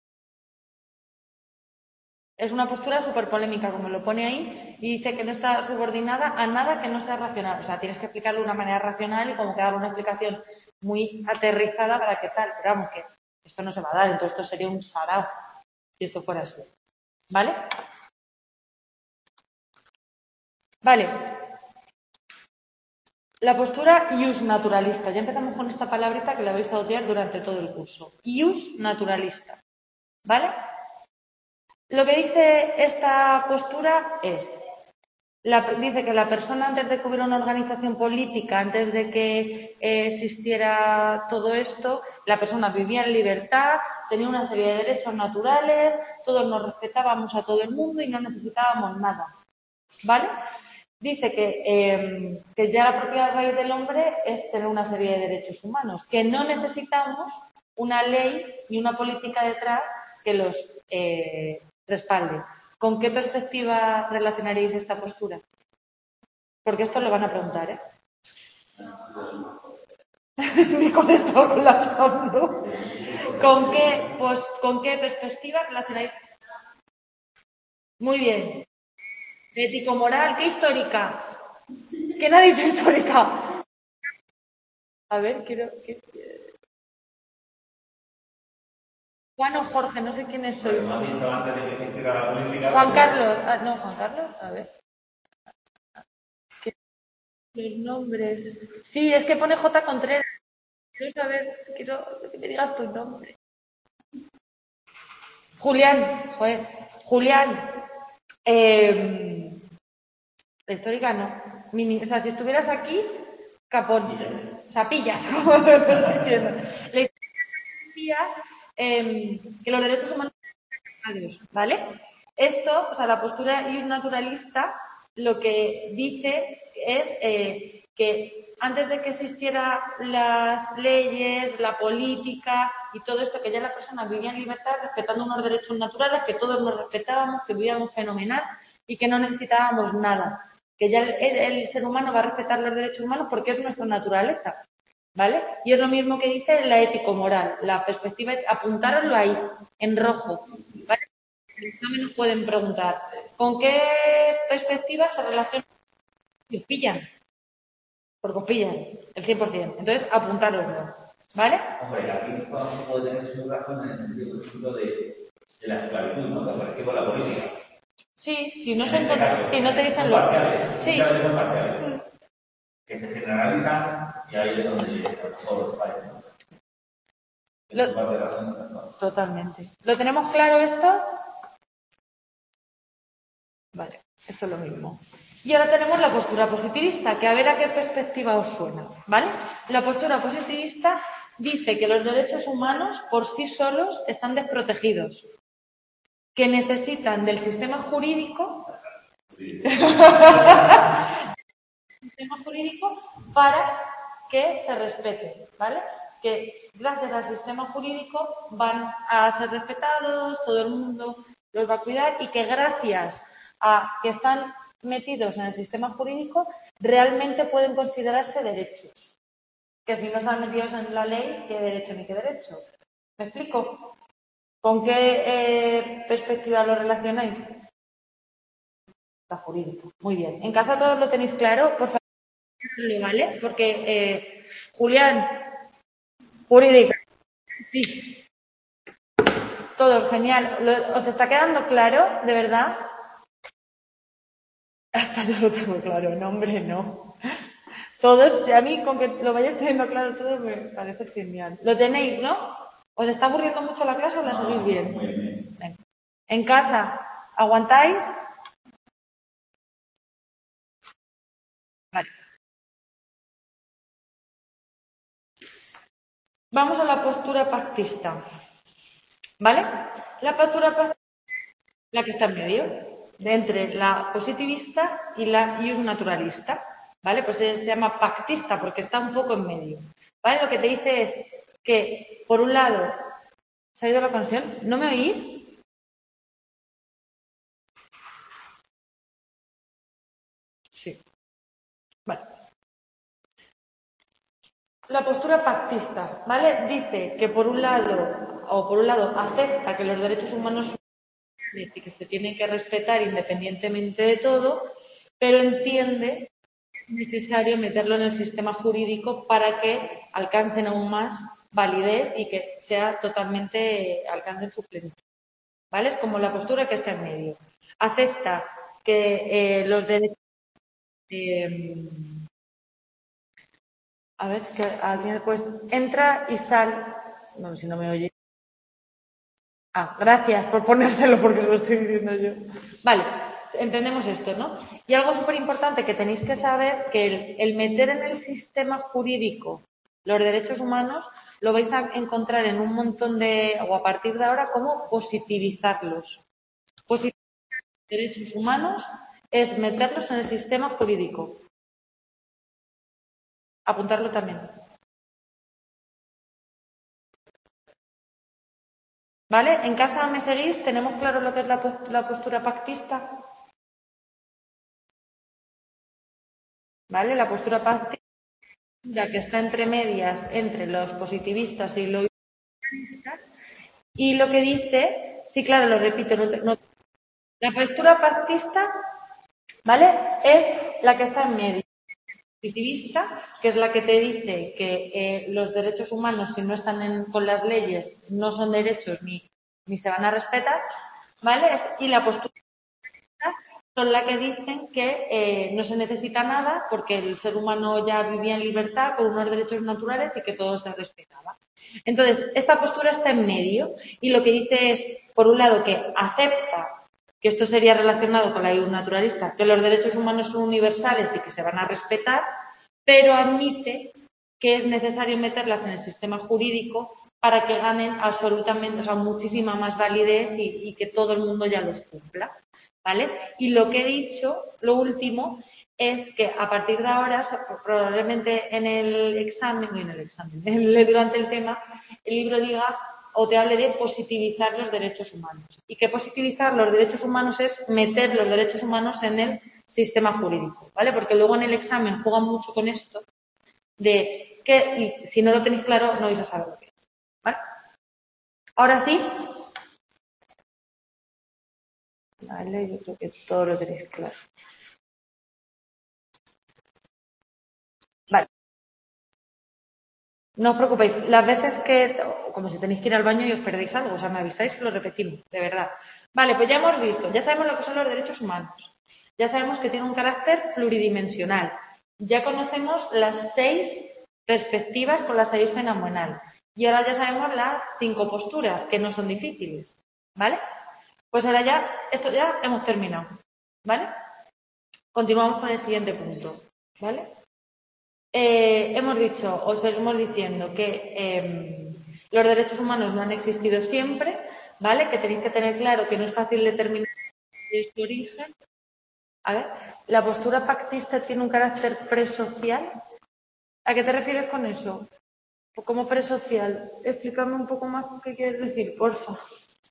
Es una postura súper polémica, como lo pone ahí, y dice que no está subordinada a nada que no sea racional. O sea, tienes que explicarlo de una manera racional y como que dar una explicación muy aterrizada para que tal, pero vamos, que Esto no se va a dar, entonces esto sería un sarao si esto fuera así. ¿Vale? Vale. La postura ius naturalista. Ya empezamos con esta palabrita que la vais a odiar durante todo el curso. Ius naturalista. ¿Vale? Lo que dice esta postura es, la, dice que la persona antes de que hubiera una organización política, antes de que eh, existiera todo esto, la persona vivía en libertad, tenía una serie de derechos naturales, todos nos respetábamos a todo el mundo y no necesitábamos nada. ¿Vale? Dice que, eh, que ya la propia raíz del hombre es tener una serie de derechos humanos, que no necesitamos una ley y una política detrás que los eh, respalde. ¿Con qué perspectiva relacionaréis esta postura? Porque esto lo van a preguntar, ¿eh? Ni con esto colapsando. ¿Con qué, pues, ¿Con qué perspectiva relacionáis? Muy bien. Ético-moral, ¿qué histórica? ¿Quién ha dicho histórica? A ver, quiero... ¿qué? Juan o Jorge, no sé quiénes sois. Juan Carlos. Ah, no, Juan Carlos, a ver. ¿Qué? Los nombres. Sí, es que pone J. Contreras. Quiero saber, quiero que me digas tu nombre. Julián, joder, Julián. Eh, la histórica no. Mini, o sea, si estuvieras aquí, capón. O sea, pillas, como lo estoy diciendo. La histórica decía eh, que los derechos humanos son Dios, ¿vale? Esto, o sea, la postura naturalista lo que dice es eh, que antes de que existieran las leyes, la política y todo esto, que ya la persona vivía en libertad respetando unos derechos naturales, que todos nos respetábamos, que vivíamos fenomenal y que no necesitábamos nada. Que ya el, el ser humano va a respetar los derechos humanos porque es nuestra naturaleza, ¿vale? Y es lo mismo que dice la ético-moral, la perspectiva, apuntároslo ahí, en rojo, ¿vale? En el examen nos pueden preguntar, ¿con qué perspectiva se relaciona? Y os pillan, porque os pillan, el cien por cien. Entonces, apuntároslo, ¿vale? Hombre, aquí podemos poder tener su razón en el sentido, por ejemplo, de, de la esclavitud, ¿no? Que apareció con la política. Sí, si no, se este encuentra, caso, si no te dicen son lo... parciales, Sí. muchas veces son parciales, que se generalizan y ahí es donde todos los fallos, ¿no? Lo... Totalmente. ¿Lo tenemos claro esto? Vale, esto es lo mismo. Y ahora tenemos la postura positivista, que a ver a qué perspectiva os suena, ¿vale? La postura positivista dice que los derechos humanos por sí solos están desprotegidos, que necesitan del sistema jurídico sistema jurídico para que se respete, ¿vale? Que gracias al sistema jurídico van a ser respetados, todo el mundo los va a cuidar y que gracias a que están metidos en el sistema jurídico realmente pueden considerarse derechos. Que si no están metidos en la ley, ¿qué derecho ni qué derecho? ¿Me explico? ¿Con qué eh, perspectiva lo relacionáis? La jurídica. Muy bien. ¿En casa todos lo tenéis claro? Por favor, ¿vale? Porque, eh, Julián, jurídica. Sí. Todo genial. ¿Os está quedando claro? ¿De verdad? Hasta yo lo tengo claro. No, hombre, no. Todos, a mí con que lo vayáis teniendo claro todo me parece genial. Lo tenéis, ¿no? ¿Os está aburriendo mucho la clase o la seguís bien? Muy bien. Venga. ¿En casa aguantáis? Vale. Vamos a la postura pactista. ¿Vale? La postura pactista, la que está en medio, de entre la positivista y la ius naturalista. ¿Vale? Pues se llama pactista porque está un poco en medio. ¿Vale? Lo que te dice es que, por un lado, ¿se ha ido la conexión? ¿No me oís? Sí. Vale. La postura pactista, ¿vale? Dice que por un lado, o por un lado, acepta que los derechos humanos son y que se tienen que respetar independientemente de todo, pero entiende necesario meterlo en el sistema jurídico para que alcancen aún más validez y que sea totalmente, eh, alcance su plenitud. ¿Vale? Es como la postura que está en medio. Acepta que eh, los derechos... Eh, a ver, que alguien pues entra y sale... No, si no me oye. Ah, gracias por ponérselo porque lo estoy diciendo yo. Vale, entendemos esto, ¿no? Y algo súper importante que tenéis que saber, que el, el meter en el sistema jurídico los derechos humanos lo vais a encontrar en un montón de, o a partir de ahora, cómo positivizarlos. Positivizar los derechos humanos es meterlos en el sistema jurídico. Apuntarlo también. ¿Vale? En casa me seguís, tenemos claro lo que es la, la postura pactista. ¿Vale? La postura pactista, ya que está entre medias entre los positivistas y los y lo que dice, sí, claro, lo repito, no, no, la postura pactista, ¿vale? Es la que está en medio. Positivista, que es la que te dice que eh, los derechos humanos, si no están en, con las leyes, no son derechos ni, ni se van a respetar, ¿vale? Y la postura son la que dicen que eh, no se necesita nada porque el ser humano ya vivía en libertad con unos derechos naturales y que todo se respetaba. Entonces, esta postura está en medio y lo que dice es, por un lado, que acepta, que esto sería relacionado con la ley naturalista, que los derechos humanos son universales y que se van a respetar, pero admite que es necesario meterlas en el sistema jurídico para que ganen absolutamente, o sea, muchísima más validez y, y que todo el mundo ya los cumpla. ¿Vale? Y lo que he dicho, lo último, es que a partir de ahora, probablemente en el examen, en el examen, durante el tema, el libro diga o te hable de positivizar los derechos humanos. Y que positivizar los derechos humanos es meter los derechos humanos en el sistema jurídico, ¿vale? Porque luego en el examen juegan mucho con esto de que, y si no lo tenéis claro, no vais a saber lo que es, ¿vale? Ahora sí. Vale, yo creo que todo lo tenéis claro. Vale. No os preocupéis. Las veces que, como si tenéis que ir al baño y os perdéis algo, o sea, me avisáis que lo repetimos, de verdad. Vale, pues ya hemos visto, ya sabemos lo que son los derechos humanos. Ya sabemos que tienen un carácter pluridimensional. Ya conocemos las seis perspectivas con las que hay fenomenal. Y ahora ya sabemos las cinco posturas, que no son difíciles. ¿Vale? Pues ahora ya, esto ya hemos terminado, ¿vale? Continuamos con el siguiente punto, ¿vale? Eh, hemos dicho, o seguimos diciendo que eh, los derechos humanos no han existido siempre, ¿vale? Que tenéis que tener claro que no es fácil determinar su origen. A ver, ¿la postura pactista tiene un carácter presocial? ¿A qué te refieres con eso? ¿O como presocial? Explícame un poco más qué quieres decir, porfa.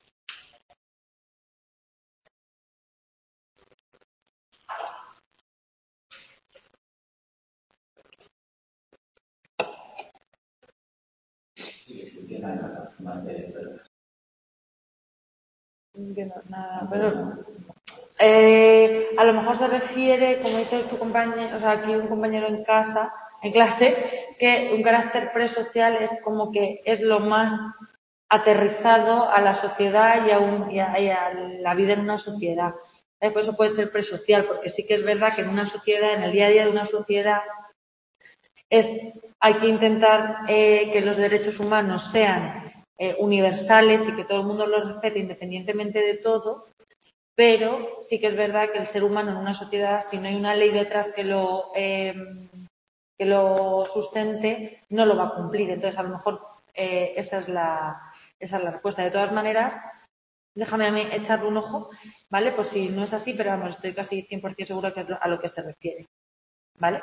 No entiendo nada, pero eh, a lo mejor se refiere, como dice tu compañero, o sea, aquí un compañero en casa, en clase, que un carácter presocial es como que es lo más aterrizado a la sociedad y a, un, y a, y a la vida en una sociedad. ¿Eh? Por eso puede ser presocial, porque sí que es verdad que en una sociedad, en el día a día de una sociedad, es, hay que intentar eh, que los derechos humanos sean eh, universales y que todo el mundo los respete independientemente de todo, pero sí que es verdad que el ser humano en una sociedad, si no hay una ley detrás que lo, eh, que lo sustente, no lo va a cumplir. Entonces, a lo mejor eh, esa es la, esa es la respuesta. De todas maneras, déjame a mí echarle un ojo, ¿vale? Pues si no es así, pero vamos, estoy casi cien por ciento segura que es a lo que se refiere, ¿vale?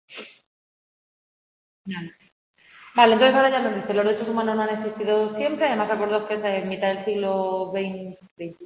Vale, entonces ahora ya nos dice, los derechos humanos no han existido siempre, además acordaos que es en mitad del siglo veinte,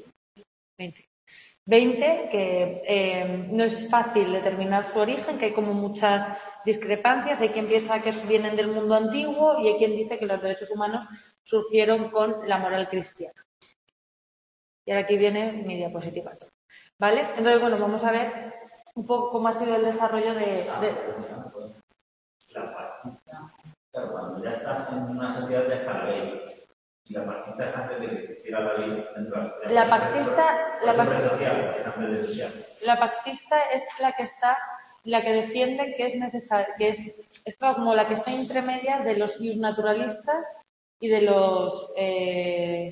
veinte que eh, no es fácil determinar su origen, que hay como muchas discrepancias, hay quien piensa que vienen del mundo antiguo y hay quien dice que los derechos humanos surgieron con la moral cristiana. Y ahora aquí viene mi diapositiva. ¿Vale? Entonces, bueno, vamos a ver un poco cómo ha sido el desarrollo de... de... Claro, cuando ya estás en una sociedad ya está la ley. Y la pactista es antes de que existiera la ley dentro de la sociedad. La pactista, la pactista, social, es antes de social. La pactista es la que está, la que defiende que es necesario, que es, es como la que está intermedia de los naturalistas y de los eh,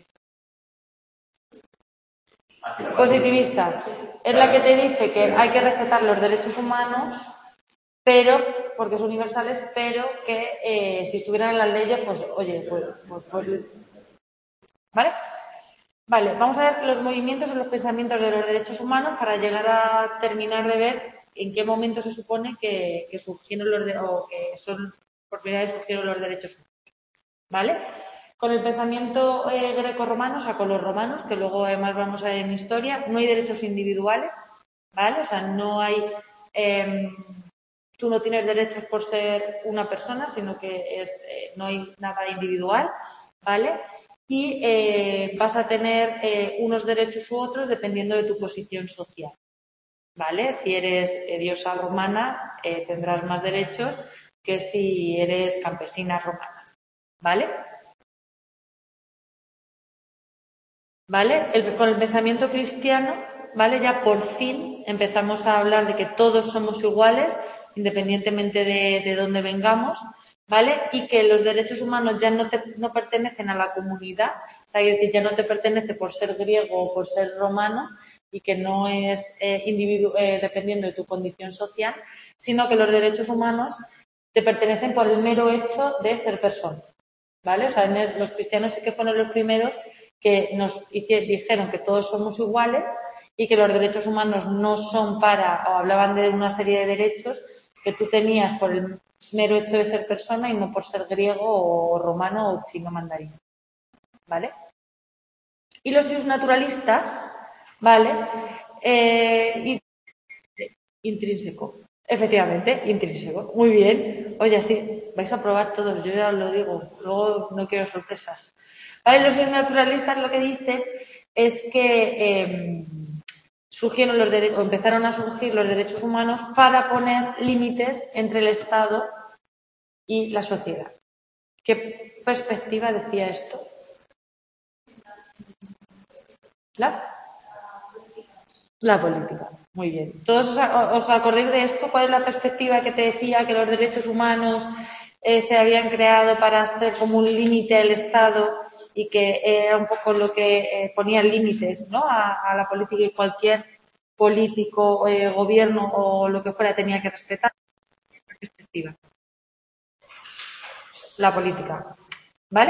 positivistas. Es la que te dice que hay que respetar los derechos humanos, pero porque son universales, pero que eh, si estuvieran en las leyes, pues, oye, pues, pues, pues ¿vale? Vale, vamos a ver los movimientos o los pensamientos de los derechos humanos para llegar a terminar de ver en qué momento se supone que, que surgieron los de, o que son por primera vez surgieron los derechos humanos. ¿Vale? Con el pensamiento eh, greco-romano, o sea, con los romanos, que luego además vamos a ver en historia, no hay derechos individuales, ¿vale? O sea, no hay, eh, tú no tienes derechos por ser una persona, sino que es, eh, no hay nada individual, ¿vale? Y eh, vas a tener eh, unos derechos u otros dependiendo de tu posición social, ¿vale? Si eres eh, diosa romana, eh, tendrás más derechos que si eres campesina romana, ¿vale? ¿Vale? El, con el pensamiento cristiano, ¿vale? Ya por fin empezamos a hablar de que todos somos iguales, independientemente de, de dónde vengamos, ¿vale? Y que los derechos humanos ya no, te, no pertenecen a la comunidad, o sea, es decir, ya no te pertenece por ser griego o por ser romano, y que no es eh, individu eh, dependiendo de tu condición social, sino que los derechos humanos te pertenecen por el mero hecho de ser persona, ¿vale? O sea, los cristianos sí que fueron los primeros que nos dijeron que todos somos iguales y que los derechos humanos no son para, o hablaban de una serie de derechos que tú tenías por el mero hecho de ser persona y no por ser griego o romano o chino mandarín, ¿vale? Y los naturalistas, ¿vale? Eh, intrínseco, efectivamente, intrínseco, muy bien. Oye, sí, vais a probar todos, yo ya os lo digo, luego no quiero sorpresas. ¿Vale? Los naturalistas lo que dicen es que eh, surgieron los derechos, o empezaron a surgir los derechos humanos para poner límites entre el Estado y la sociedad. ¿Qué perspectiva decía esto? La, la política. Muy bien. ¿Todos os, os acordáis de esto? ¿Cuál es la perspectiva que te decía que los derechos humanos eh, se habían creado para ser como un límite al Estado y que era un poco lo que eh, ponía límites, ¿no? a, a la política, y cualquier político, eh, gobierno o lo que fuera tenía que respetar? ¿Qué perspectiva? La política. ¿Vale?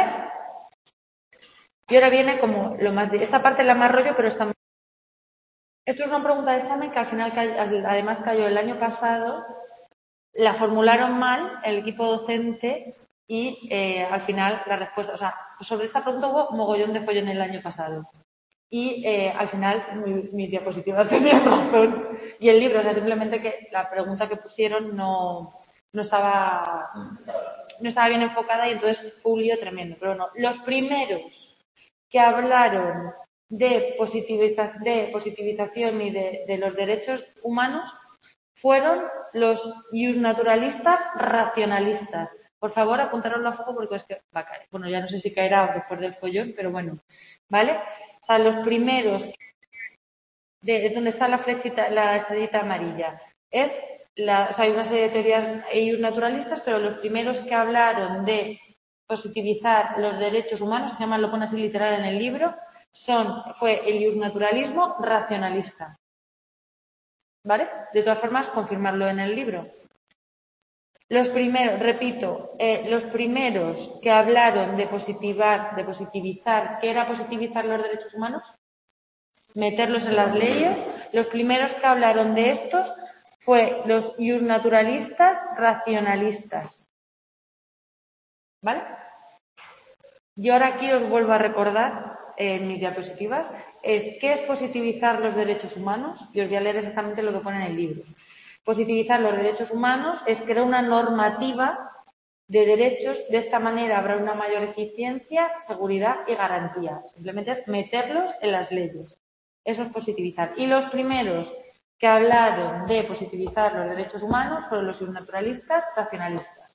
Y ahora viene como lo más... Esta parte es la más rollo, pero está más... Esto es una pregunta de examen que al final, además cayó el año pasado, la formularon mal el equipo docente y eh, al final la respuesta, o sea, sobre esta pregunta hubo mogollón de follón el año pasado. Y eh, al final mis mi diapositivas tenían razón. Y el libro, o sea, simplemente que la pregunta que pusieron no, no estaba no estaba bien enfocada y entonces fue un lío tremendo. Pero bueno, los primeros que hablaron de, positiviza de positivización y de, de los derechos humanos fueron los naturalistas racionalistas. Por favor, apuntároslo a fuego porque es que va a caer. Bueno, ya no sé si caerá después del follón, pero bueno, ¿vale? O sea, los primeros, de, donde está la flechita, la estrellita amarilla, es, la, o sea, hay una serie de teorías naturalistas, pero los primeros que hablaron de positivizar los derechos humanos, que además lo pone así literal en el libro, son, fue el naturalismo racionalista. ¿Vale? De todas formas, confirmarlo en el libro. Los primeros, repito, eh, los primeros que hablaron de positivar, de positivizar, ¿qué era positivizar los derechos humanos? Meterlos en las leyes. Los primeros que hablaron de estos fue los naturalistas racionalistas. ¿Vale? Y ahora aquí os vuelvo a recordar en eh, mis diapositivas, es ¿qué es positivizar los derechos humanos? Y os voy a leer exactamente lo que pone en el libro. Positivizar los derechos humanos es crear una normativa de derechos, de esta manera habrá una mayor eficiencia, seguridad y garantía. Simplemente es meterlos en las leyes. Eso es positivizar. Y los primeros que hablaron de positivizar los derechos humanos fueron los naturalistas racionalistas.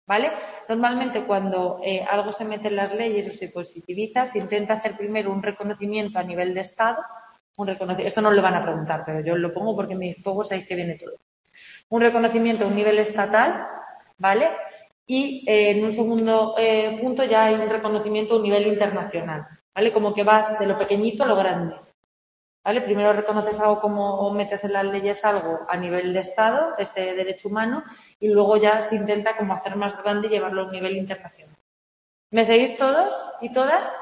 ¿vale? Normalmente cuando eh, algo se mete en las leyes o se positiviza, se intenta hacer primero un reconocimiento a nivel de Estado. Un reconocimiento, esto no lo van a preguntar, pero yo lo pongo porque en mis juegos ahí que viene todo. Un reconocimiento a un nivel estatal, ¿vale? Y eh, en un segundo eh, punto ya hay un reconocimiento a un nivel internacional, ¿vale? Como que vas de lo pequeñito a lo grande, ¿vale? Primero reconoces algo como o metes en las leyes algo a nivel de Estado, ese derecho humano, y luego ya se intenta como hacer más grande y llevarlo a un nivel internacional. ¿Me seguís todos y todas?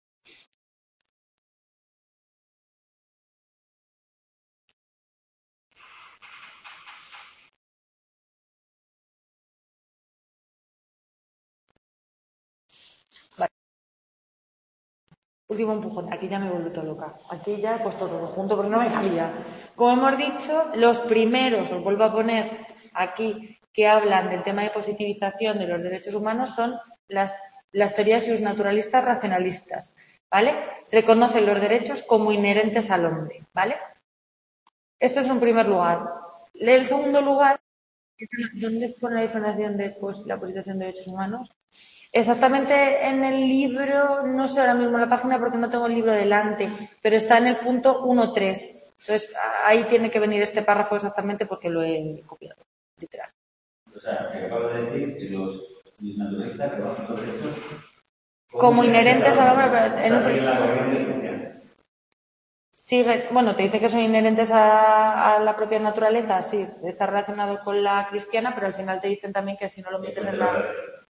Vale. Último empujón. Aquí ya me he vuelto loca. Aquí ya he puesto todo junto porque no me cabía. Como hemos dicho, los primeros, os vuelvo a poner aquí, que hablan del tema de positivización de los derechos humanos son las, las teorías naturalistas racionalistas, ¿vale? Reconocen los derechos como inherentes al hombre, ¿vale? Esto es un primer lugar. El segundo lugar, ¿dónde pone la diferenciación de pues, la positivización de derechos humanos? Exactamente en el libro, no sé ahora mismo la página porque no tengo el libro delante, pero está en el punto uno punto tres. Entonces, ahí tiene que venir este párrafo exactamente porque lo he copiado, literal. O sea, que acabo de decir que los naturalistas reconocen los derechos como inherentes al hombre. En un... sigue la corriente cristiana. Sigue, bueno, te dice que son inherentes a, a la propia naturaleza, sí, está relacionado con la cristiana, pero al final te dicen también que si no lo metes en la...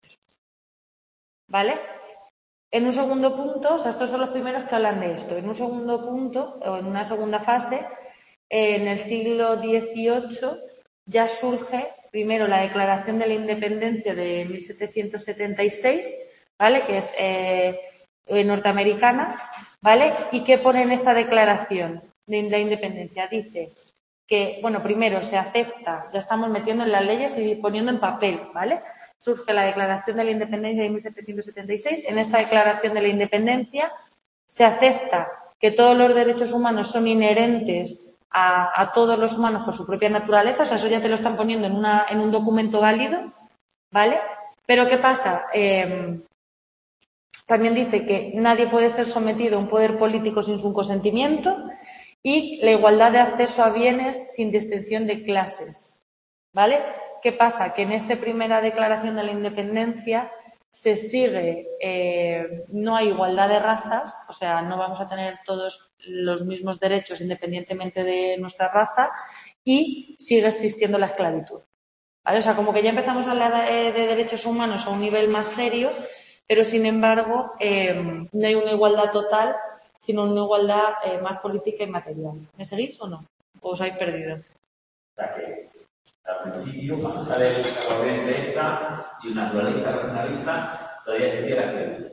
¿Vale? En un segundo punto, o sea, estos son los primeros que hablan de esto. En un segundo punto, o en una segunda fase, eh, en el siglo dieciocho ya surge primero la Declaración de la Independencia de mil setecientos setenta y seis, ¿vale? Que es eh, norteamericana, ¿vale? ¿Y qué pone en esta declaración de la independencia? Dice que, bueno, primero se acepta, ya estamos metiendo en las leyes y poniendo en papel, ¿vale? Surge la Declaración de la Independencia de mil setecientos setenta y seis. En esta Declaración de la Independencia se acepta que todos los derechos humanos son inherentes a, a todos los humanos por su propia naturaleza, o sea, eso ya te lo están poniendo en, una, en un documento válido, ¿vale? Pero ¿qué pasa? Eh, también dice que nadie puede ser sometido a un poder político sin su consentimiento y la igualdad de acceso a bienes sin distinción de clases, ¿vale? ¿Qué pasa? Que en esta primera declaración de la independencia se sigue, eh, no hay igualdad de razas, o sea, no vamos a tener todos los mismos derechos independientemente de nuestra raza y sigue existiendo la esclavitud, ¿vale? O sea, como que ya empezamos a hablar de, de derechos humanos a un nivel más serio, pero sin embargo eh, no hay una igualdad total, sino una igualdad eh, más política y material. ¿Me seguís o no? ¿O os habéis perdido? O sea que al principio, cuando sale la corriente esta y un naturalista racionalista, todavía se quiere hacer.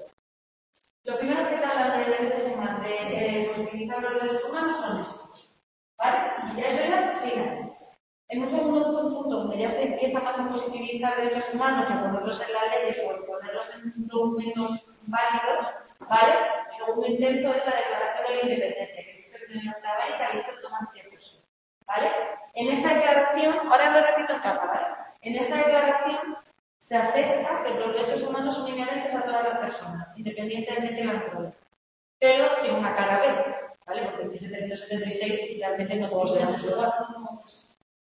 Lo primero que te hablan de derechos humanos, de eh, posibilitar los derechos humanos son estos, ¿vale? Y eso era el final. En un segundo punto, donde ya se empieza más a posibilitar derechos humanos, a ponerlos en las leyes o a ponerlos en documentos válidos, ¿vale? El segundo intento es la Declaración de la Independencia, que se hizo en Norteamérica y hizo Thomas Jefferson, ¿vale? En esta declaración, ahora lo repito en casa, ¿vale? En esta declaración se acepta que los derechos humanos son inherentes a todas las personas, independientemente de la naturaleza. Pero tiene una cara B, ¿vale? Porque en mil setecientos setenta y seis realmente no todos éramos iguales.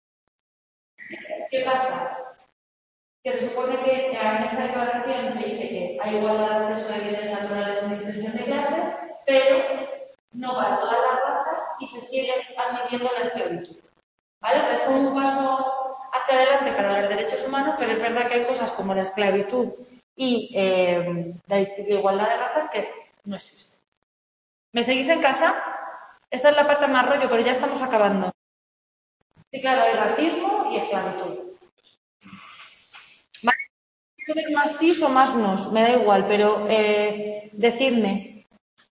¿Qué pasa? Que se supone que en esta declaración se dice que hay igualdad de acceso de bienes naturales sin distinción de clase, pero no para todas las razas y se sigue admitiendo la esclavitud, ¿vale? O sea, es como un paso hacia adelante para los derechos humanos, pero es verdad que hay cosas como la esclavitud y eh, la igualdad de razas que no existen. ¿Me seguís en casa? Esta es la parte más rollo, pero ya estamos acabando. Sí, claro, hay racismo y esclavitud. ¿Vale? Creo que más sí o más no, me da igual, pero eh, decidme.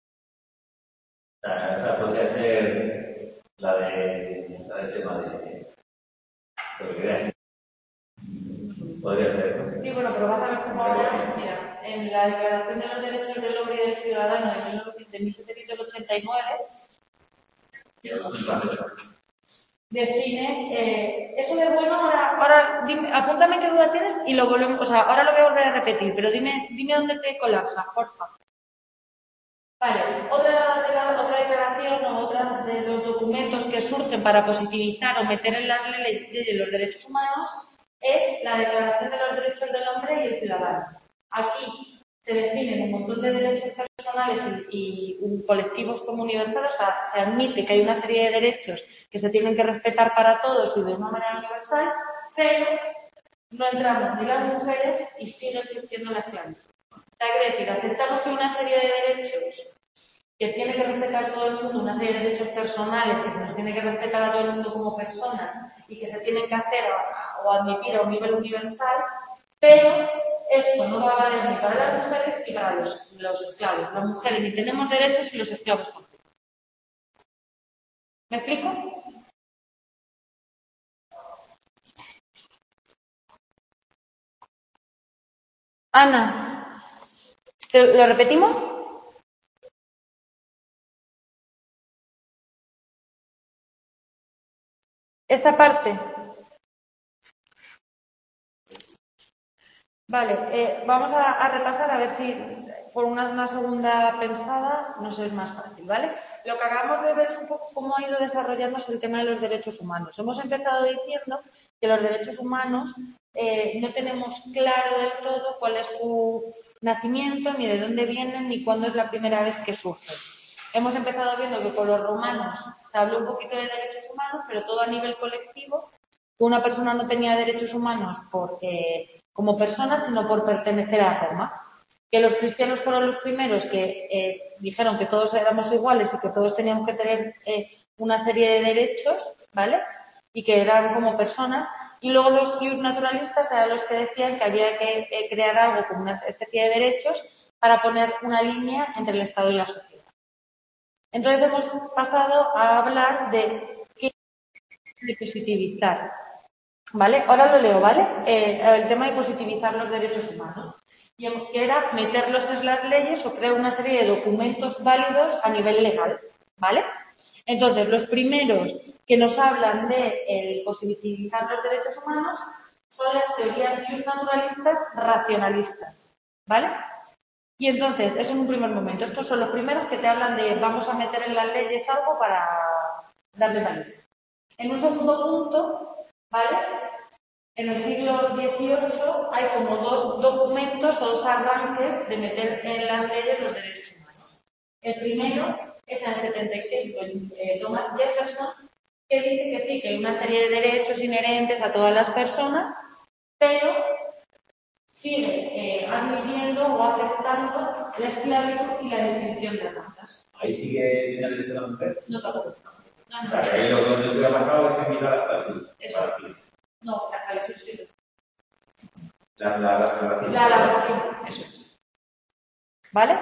O sea, esa podría ser la de la del tema de lo que vean. Podría ser, ¿no? Sí, bueno, pero vas a ver cómo ahora, mira, en la Declaración de los Derechos del Hombre y del Ciudadano de mil setecientos ochenta y nueve, define, eh, eso de bueno, ahora, ahora dime, apúntame qué duda tienes y lo volvemos, o sea, ahora lo voy a volver a repetir, pero dime, dime dónde te colapsa, por favor. Vale, otra, de la, otra declaración o otra de los documentos que surgen para positivizar o meter en las leyes los derechos humanos es la Declaración de los Derechos del Hombre y el Ciudadano. Aquí se definen un montón de derechos personales y, y colectivos como universales, o sea, se admite que hay una serie de derechos que se tienen que respetar para todos y de una manera universal, pero no entramos ni las mujeres y sigue existiendo la esclavitud. Es decir, aceptamos que una serie de derechos que tiene que respetar todo el mundo, una serie de derechos personales que se nos tiene que respetar a todo el mundo como personas y que se tienen que hacer a, o admitir a un nivel universal, pero esto no va a valer ni para las mujeres ni para los, los esclavos. Las mujeres ni tenemos derechos y los esclavos tampoco. ¿Me explico? Ana, ¿lo repetimos? Esta parte. Vale, eh, vamos a, a repasar a ver si por una, una segunda pensada nos es más fácil, ¿vale? Lo que acabamos de ver es un poco cómo ha ido desarrollándose el tema de los derechos humanos. Hemos empezado diciendo que los derechos humanos eh, no tenemos claro del todo cuál es su nacimiento, ni de dónde vienen, ni cuándo es la primera vez que surgen. Hemos empezado viendo que con los romanos se habló un poquito de derechos humanos, pero todo a nivel colectivo, que una persona no tenía derechos humanos porque, como persona, sino por pertenecer a Roma. Que los cristianos fueron los primeros que eh, dijeron que todos éramos iguales y que todos teníamos que tener eh, una serie de derechos, ¿vale? Y que eran como personas. Y luego los naturalistas eran los que decían que había que eh, crear algo como una especie de derechos para poner una línea entre el Estado y la sociedad. Entonces hemos pasado a hablar de qué de positivizar, ¿vale? Ahora lo leo, ¿vale? Eh, el tema de positivizar los derechos humanos. Y que era meterlos en las leyes o crear una serie de documentos válidos a nivel legal, ¿vale? Entonces, los primeros que nos hablan de el positivizar los derechos humanos son las teorías naturalistas racionalistas, ¿vale? Y entonces, eso en un primer momento. Estos son los primeros que te hablan de vamos a meter en las leyes algo para darle validez. En un segundo punto, ¿vale? En el siglo dieciocho hay como dos documentos o dos arranques de meter en las leyes los derechos humanos. El primero es en el setenta y seis con eh, Thomas Jefferson, que dice que sí, que hay una serie de derechos inherentes a todas las personas, pero sigue eh, admitiendo o aceptando la esclavitud y la distinción de razas. ¿Ahí sigue el derecho de la mujer? No, tampoco. No, no. Claro, ahí lo que ha pasado es que mira la esclavitud. Eso. No, la esclavitud sí. La, la, la esclavitud. La esclavitud, eso es. ¿Vale?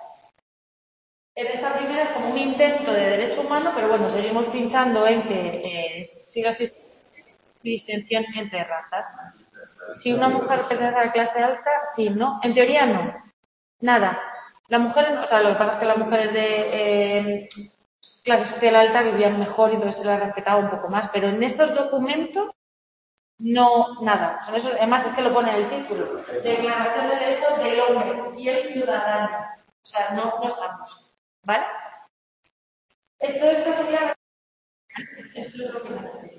En esta primera es como un intento de derecho humano, pero bueno, seguimos pinchando en que eh, siga existiendo distinción entre razas. Si una mujer pertenece a la clase alta, sí, ¿no? En teoría no. Nada. La mujer, o sea, lo que pasa es que las mujeres de eh, clase social alta vivían mejor y entonces se las respetaba un poco más, pero en estos documentos no, nada. Son esos, además es que lo pone en el título. Declaración de Derechos del Hombre y el Ciudadano. O sea, no, no estamos. ¿Vale? Esto, esto sería... Esto es lo que me hace.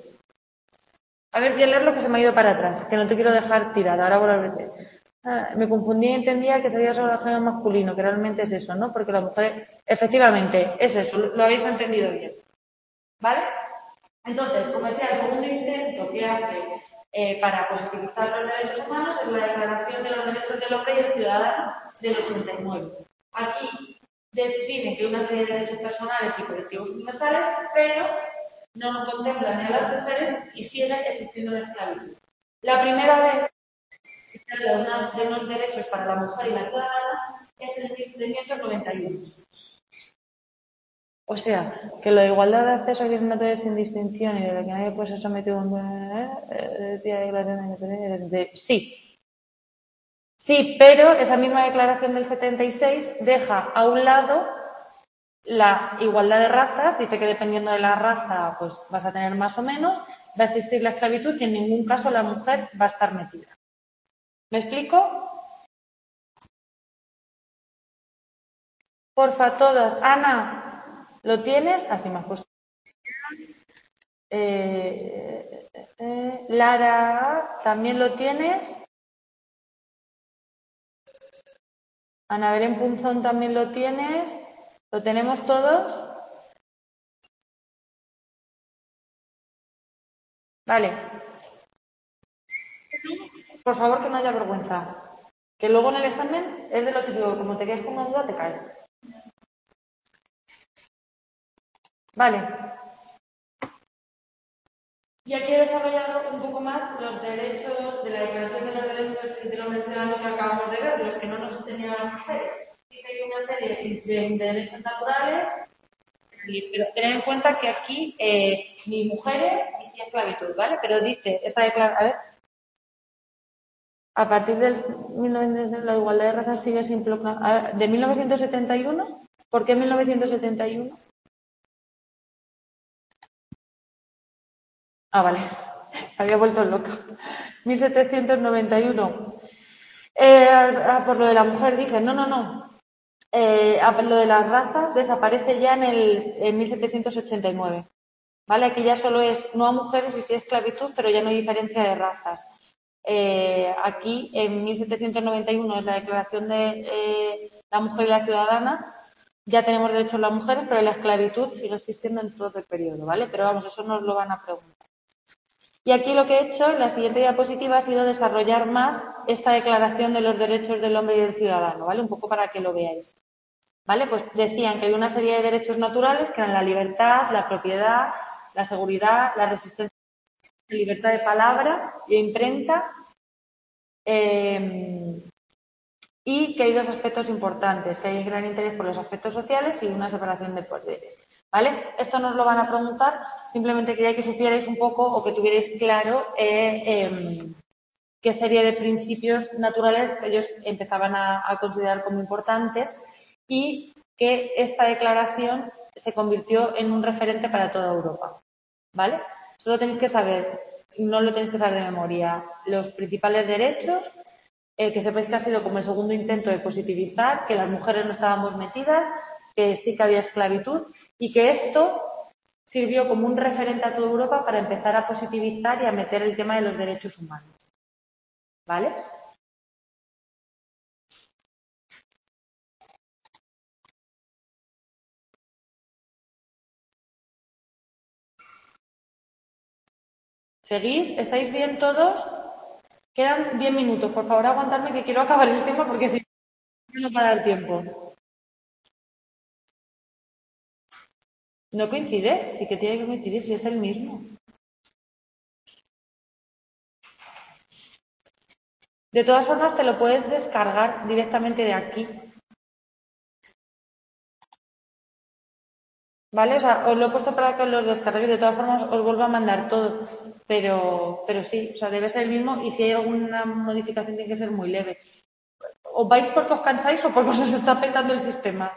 A ver, voy a leer lo que se me ha ido para atrás, que no te quiero dejar tirada. Ahora vuelvo a repetir. Ah, me confundí y entendía que sería sobre el género masculino, que realmente es eso, ¿no? Porque la mujer, efectivamente, es eso, lo habéis entendido bien. ¿Vale? Entonces, como decía, el segundo intento que hace eh, para positivizar los derechos humanos es la Declaración de los Derechos del Hombre y del Ciudadano del ochenta y nueve. Aquí define que una serie de derechos personales y colectivos universales, pero no contemplan ni a las mujeres y sigue existiendo la esclavitud. La primera vez que se habla de unos derechos para la mujer y la ciudadana es en mil setecientos noventa y uno. O sea, que la igualdad de acceso a todos sin distinción y de la que nadie puede ser sometido a un... Sí. Sí, pero esa misma declaración del setenta y seis deja a un lado la igualdad de razas, dice que dependiendo de la raza, pues vas a tener más o menos, va a existir la esclavitud y en ningún caso la mujer va a estar metida. ¿Me explico? Porfa, todas. Ana, ¿lo tienes? Así me has puesto. Eh, eh, eh, Lara, ¿también lo tienes? Ana Belén Punzón, ¿también lo tienes? ¿Lo tenemos todos? Vale. Por favor, que no haya vergüenza. Que luego en el examen es de lo típico, como te quedes con una duda, te caes. Vale. Y aquí he desarrollado un poco más los derechos de la Declaración de los Derechos del Hombre que acabamos de ver, los que no nos tenían las mujeres. Sí que hay una serie de derechos naturales, pero tened en cuenta que aquí eh, ni mujeres y sí esclavitud, ¿vale? Pero dice esta declaración, a ver, a partir del mil novecientos, la igualdad de razas sigue sin proclamar. ¿De mil novecientos setenta y uno? ¿Por qué mil novecientos setenta y uno? Ah, vale. Había vuelto loca. mil setecientos noventa y uno. Eh, ah, por lo de la mujer dije, no, no, no. Eh, lo de las razas desaparece ya en el en mil setecientos ochenta y nueve. ¿Vale? Aquí ya solo es no a mujeres y sí esclavitud, pero ya no hay diferencia de razas. Eh, aquí en mil setecientos noventa y uno es la declaración de eh, la mujer y la ciudadana. Ya tenemos derechos las mujeres, pero la esclavitud sigue existiendo en todo el periodo, ¿vale? Pero vamos, eso nos lo van a preguntar. Y aquí lo que he hecho en la siguiente diapositiva ha sido desarrollar más esta declaración de los derechos del hombre y del ciudadano, ¿vale? Un poco para que lo veáis. ¿Vale? Pues decían que hay una serie de derechos naturales que eran la libertad, la propiedad, la seguridad, la resistencia, la libertad de palabra y imprenta, eh, y que hay dos aspectos importantes, que hay gran interés por los aspectos sociales y una separación de poderes. ¿Vale? Esto nos lo van a preguntar, simplemente quería que supierais un poco o que tuvierais claro eh, eh, qué serie de principios naturales ellos empezaban a, a considerar como importantes y que esta declaración se convirtió en un referente para toda Europa. ¿Vale? Solo tenéis que saber, no lo tenéis que saber de memoria, los principales derechos, eh, que sepáis que ha sido como el segundo intento de positivizar, que las mujeres no estábamos metidas, que sí que había esclavitud y que esto sirvió como un referente a toda Europa para empezar a positivizar y a meter el tema de los derechos humanos. ¿Vale? ¿Seguís? ¿Estáis bien todos? Quedan diez minutos. Por favor, aguantadme que quiero acabar el tema porque si no, no va a dar tiempo. ¿No coincide? Sí que tiene que coincidir si es el mismo. De todas formas, te lo puedes descargar directamente de aquí. ¿Vale? O sea, os lo he puesto para que os los descarguéis. De todas formas, os vuelvo a mandar todo. Pero, pero sí, o sea, debe ser el mismo y si hay alguna modificación tiene que ser muy leve. ¿Os vais porque os cansáis o porque os está petando el sistema?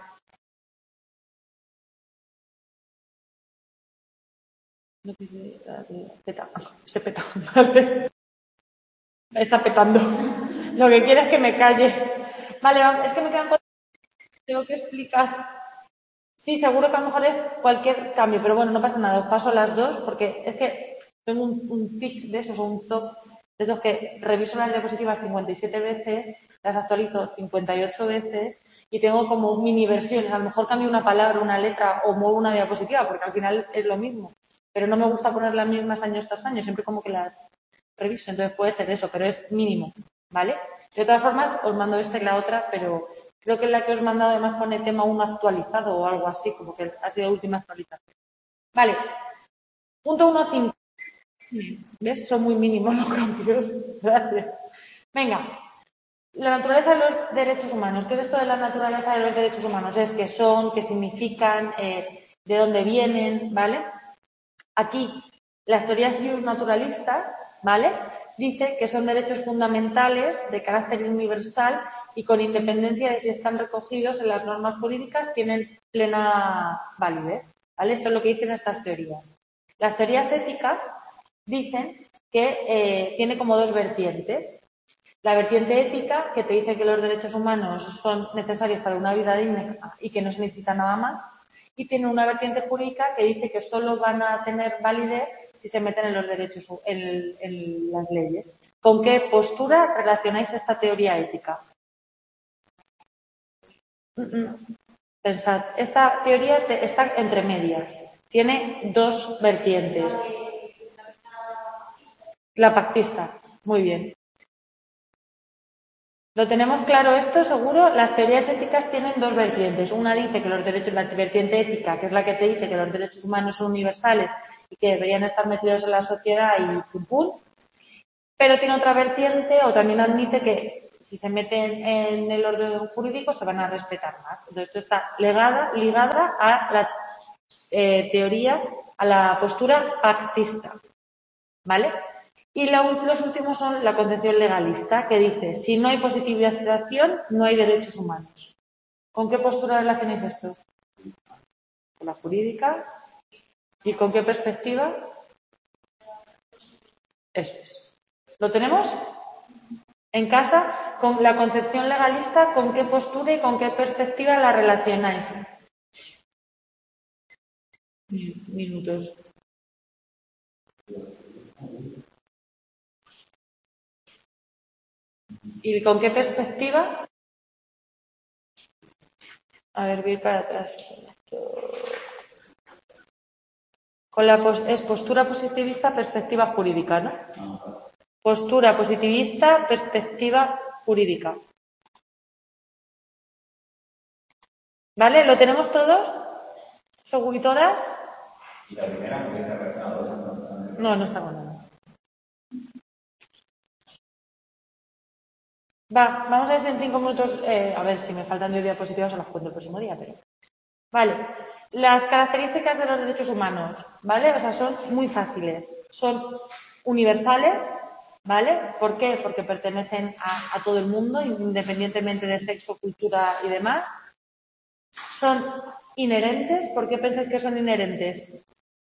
No, peta, se peta, vale. Está petando. Lo que quiere es que me calle. Vale, vamos, es que me quedan cosas que tengo que explicar. Sí, seguro que a lo mejor es cualquier cambio, pero bueno, no pasa nada. Os paso las dos porque es que tengo un, un tic de esos o un top de esos que reviso las diapositivas cincuenta y siete veces, las actualizo cincuenta y ocho veces y tengo como mini versiones. A lo mejor cambio una palabra, una letra o muevo una diapositiva porque al final es lo mismo. Pero no me gusta poner las mismas años tras año, siempre como que las reviso. Entonces puede ser eso, pero es mínimo, ¿vale? De todas formas, os mando esta y la otra, pero creo que la que os he mandado además pone tema uno actualizado o algo así, como que ha sido última actualización. Vale. Punto uno punto cinco. ¿Ves? Son muy mínimos los cambios. Gracias. Venga. La naturaleza de los derechos humanos. ¿Qué es esto de la naturaleza de los derechos humanos? Es qué son, qué significan, eh, de dónde vienen, ¿vale? Aquí, las teorías naturalistas, ¿vale? Dice que son derechos fundamentales de carácter universal y con independencia de si están recogidos en las normas jurídicas, tienen plena validez. ¿Vale? Esto es lo que dicen estas teorías. Las teorías éticas dicen que eh, tiene como dos vertientes. La vertiente ética, que te dice que los derechos humanos son necesarios para una vida digna y que no se necesita nada más. Y tiene una vertiente jurídica que dice que solo van a tener validez si se meten en los derechos, en, en las leyes. ¿Con qué postura relacionáis esta teoría ética? Pensad, esta teoría te, está entre medias. Tiene dos vertientes. La pactista. Muy bien. ¿Lo tenemos claro esto, seguro? Las teorías éticas tienen dos vertientes. Una dice que los derechos, la vertiente ética, que es la que te dice que los derechos humanos son universales y que deberían estar metidos en la sociedad y chumpún. Pero tiene otra vertiente, o también admite que si se meten en el orden jurídico se van a respetar más. Entonces, esto está ligada, ligada a la eh, teoría, a la postura pactista. ¿Vale? Y la, los últimos son la concepción legalista, que dice, si no hay positivización, no hay derechos humanos. ¿Con qué postura relacionáis esto? Con la jurídica. ¿Y con qué perspectiva? Eso es. ¿Lo tenemos? En casa, con la concepción legalista, ¿con qué postura y con qué perspectiva la relacionáis? Minutos. ¿Y con qué perspectiva? A ver, voy para atrás. Con la pos es postura positivista, perspectiva jurídica, ¿no? Postura positivista, perspectiva jurídica. ¿Vale? ¿Lo tenemos todos? ¿Seguro y todas? ¿Y la primera por qué está relacionada? No, no está con nada. Va, vamos a ver si en cinco minutos, eh, a ver si me faltan dos diapositivas, os las cuento el próximo día, pero... Vale, las características de los derechos humanos, ¿vale? O sea, son muy fáciles. Son universales, ¿vale? ¿Por qué? Porque pertenecen a, a todo el mundo, independientemente de sexo, cultura y demás. Son inherentes. ¿Por qué pensáis que son inherentes?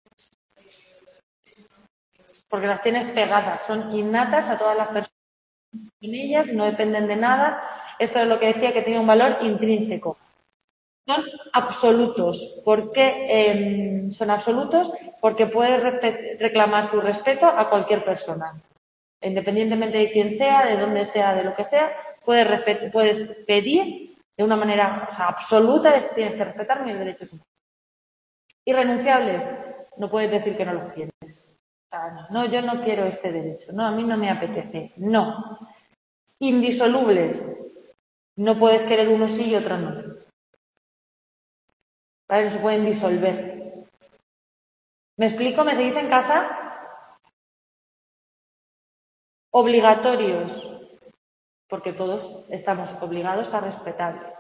Porque las tienes pegadas, son innatas a todas las personas. En ellas no dependen de nada. Esto es lo que decía, que tiene un valor intrínseco. Son absolutos. ¿Por qué eh, son absolutos? Porque puedes reclamar su respeto a cualquier persona. Independientemente de quién sea, de dónde sea, de lo que sea, puedes, puedes pedir de una manera o sea, absoluta, es, tienes que respetar mis derechos humanos. Irrenunciables, no puedes decir que no los tienes. O sea, no, yo no quiero este derecho, no, a mí no me apetece, no. Indisolubles, no puedes querer uno sí y otro no. ¿Vale? No se pueden disolver. ¿Me explico? ¿Me seguís en casa? Obligatorios, porque todos estamos obligados a respetarlos.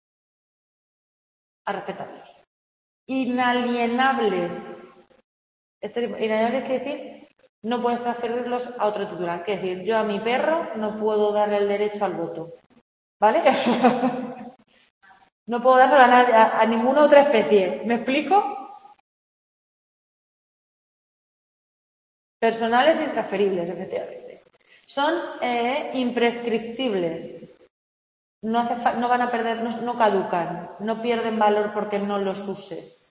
A respetarlos. Inalienables. Este, inalienables quiere decir, no puedes transferirlos a otro titular. Quiere decir, yo a mi perro no puedo darle el derecho al voto. ¿Vale? No puedo dárselo a, nadie, a, a ninguna otra especie. ¿Me explico? Personales e intransferibles, efectivamente. Son eh, imprescriptibles. No, hace no van a perder, no, no caducan, no pierden valor porque no los uses.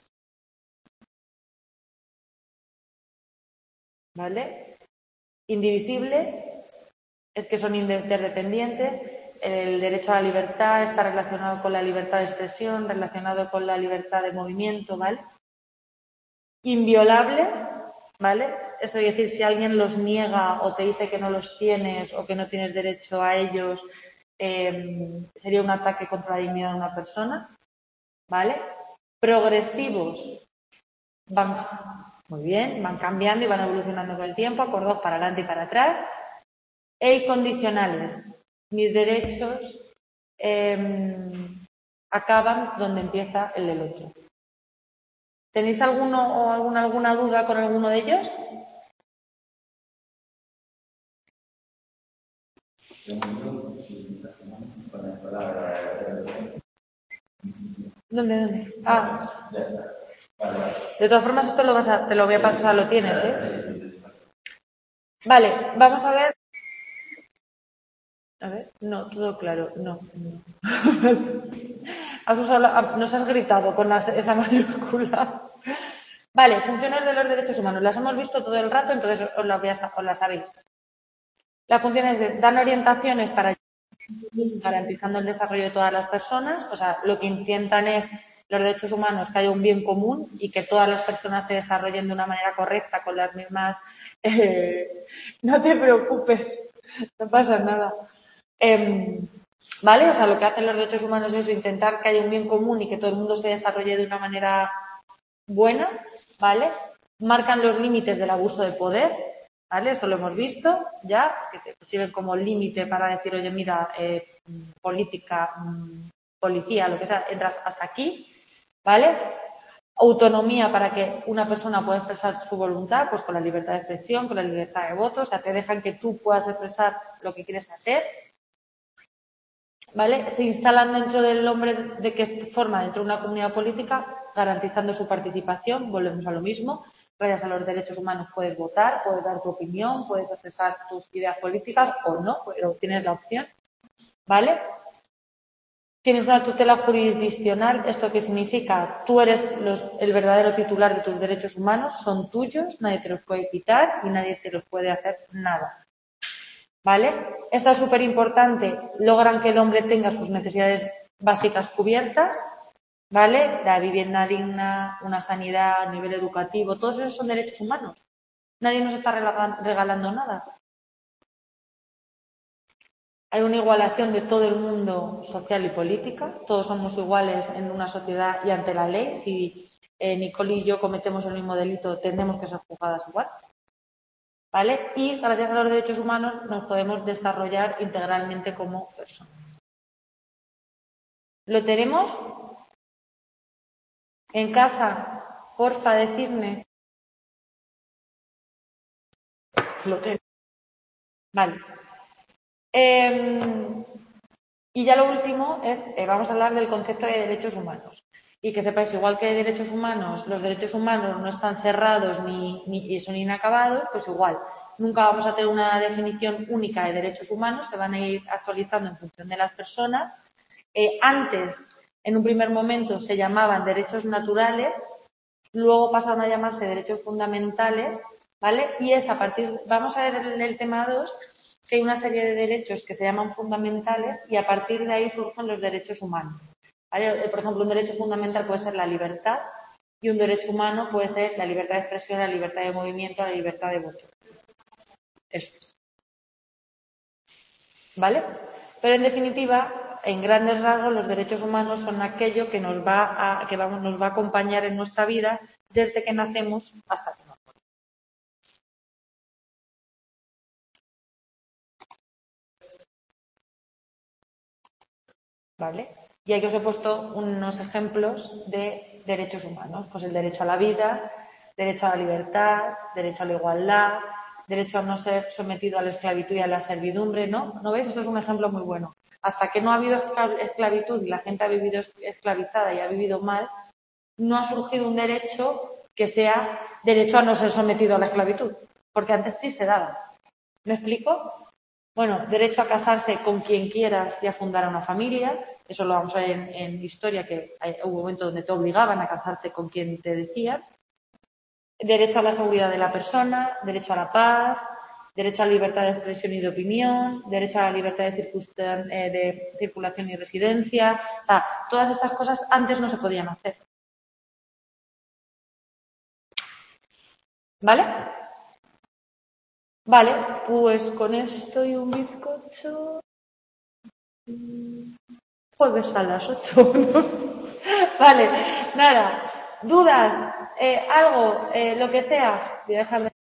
¿Vale? Indivisibles es que son interdependientes. El derecho a la libertad está relacionado con la libertad de expresión, relacionado con la libertad de movimiento, ¿vale? Inviolables, ¿vale? Eso quiere decir, si alguien los niega o te dice que no los tienes o que no tienes derecho a ellos, eh, sería un ataque contra la dignidad de una persona, ¿vale? Progresivos, van, muy bien, van cambiando y van evolucionando con el tiempo, acordados para adelante y para atrás. E incondicionales, mis derechos eh, acaban donde empieza el del otro. ¿Tenéis alguno o alguna, alguna duda con alguno de ellos? ¿Dónde, dónde? Ah. Ya está. Vale, vale. De todas formas, esto lo vas a, te lo voy a pasar, lo tienes, ¿eh? Vale, vamos a ver. A ver, no, todo claro, no. no. Has usado la, nos has gritado con la, esa mayúscula. Vale, funciones de los derechos humanos. Las hemos visto todo el rato, entonces os las, voy a, os las sabéis. Las funciones de, dan orientaciones para garantizando el desarrollo de todas las personas. O sea, lo que intentan es los derechos humanos, que haya un bien común y que todas las personas se desarrollen de una manera correcta, con las mismas... Eh, no te preocupes, no pasa nada. Eh, ¿Vale? O sea, lo que hacen los derechos humanos es intentar que haya un bien común y que todo el mundo se desarrolle de una manera buena, ¿vale? Marcan los límites del abuso de poder, ¿vale? Eso lo hemos visto ya, que te sirven como límite para decir, oye, mira, eh, política, policía, lo que sea, entras hasta aquí, ¿vale? Autonomía para que una persona pueda expresar su voluntad, pues con la libertad de expresión, con la libertad de voto, o sea, te dejan que tú puedas expresar lo que quieres hacer, ¿vale? Se instalan dentro del hombre de que forma dentro de una comunidad política, garantizando su participación, volvemos a lo mismo. Gracias a los derechos humanos puedes votar, puedes dar tu opinión, puedes expresar tus ideas políticas o no, pero tienes la opción, ¿vale? Tienes una tutela jurisdiccional. ¿Esto qué significa? Tú eres los, el verdadero titular de tus derechos humanos, son tuyos, nadie te los puede quitar y nadie te los puede hacer nada. ¿Vale? Esto es súper importante. Logran que el hombre tenga sus necesidades básicas cubiertas, ¿vale? La vivienda digna, una sanidad, a nivel educativo, todos esos son derechos humanos. Nadie nos está regalando nada. Hay una igualación de todo el mundo social y política. Todos somos iguales en una sociedad y ante la ley. Si eh, Nicole y yo cometemos el mismo delito, tendremos que ser juzgadas igual. ¿Vale? Y gracias a los derechos humanos nos podemos desarrollar integralmente como personas. ¿Lo tenemos? En casa, porfa, decidme. Lo tengo. Vale. Eh, y ya lo último es, eh, vamos a hablar del concepto de derechos humanos. Y que sepáis, igual que derechos humanos, los derechos humanos no están cerrados ni, ni son inacabados, pues igual. Nunca vamos a tener una definición única de derechos humanos, se van a ir actualizando en función de las personas. Eh, antes, en un primer momento, se llamaban derechos naturales, luego pasaron a llamarse derechos fundamentales, ¿vale? Y es a partir, vamos a ver en el tema dos, que hay una serie de derechos que se llaman fundamentales y a partir de ahí surgen los derechos humanos. ¿Vale? Por ejemplo, un derecho fundamental puede ser la libertad y un derecho humano puede ser la libertad de expresión, la libertad de movimiento, la libertad de voto. Eso es. ¿Vale? Pero en definitiva, en grandes rasgos, los derechos humanos son aquello que nos va a, que vamos, nos va a acompañar en nuestra vida desde que nacemos hasta que nos morimos. ¿Vale? Y aquí os he puesto unos ejemplos de derechos humanos. Pues el derecho a la vida, derecho a la libertad, derecho a la igualdad, derecho a no ser sometido a la esclavitud y a la servidumbre, ¿no? ¿No veis? Esto es un ejemplo muy bueno. Hasta que no ha habido esclavitud y la gente ha vivido esclavizada y ha vivido mal, no ha surgido un derecho que sea derecho a no ser sometido a la esclavitud. Porque antes sí se daba. ¿Me explico? Bueno, derecho a casarse con quien quieras y a fundar una familia. Eso lo vamos a ver en, en historia, que hay, hubo un momento donde te obligaban a casarte con quien te decían. Derecho a la seguridad de la persona, derecho a la paz, derecho a la libertad de expresión y de opinión, derecho a la libertad de, circunstan- eh, de circulación y residencia. O sea, todas estas cosas antes no se podían hacer. ¿Vale? Vale, pues con esto y un bizcocho... Jueves a las ocho, ¿no? Vale, nada. ¿Dudas? Eh, ¿Algo? Eh, lo que sea. Voy a dejar de...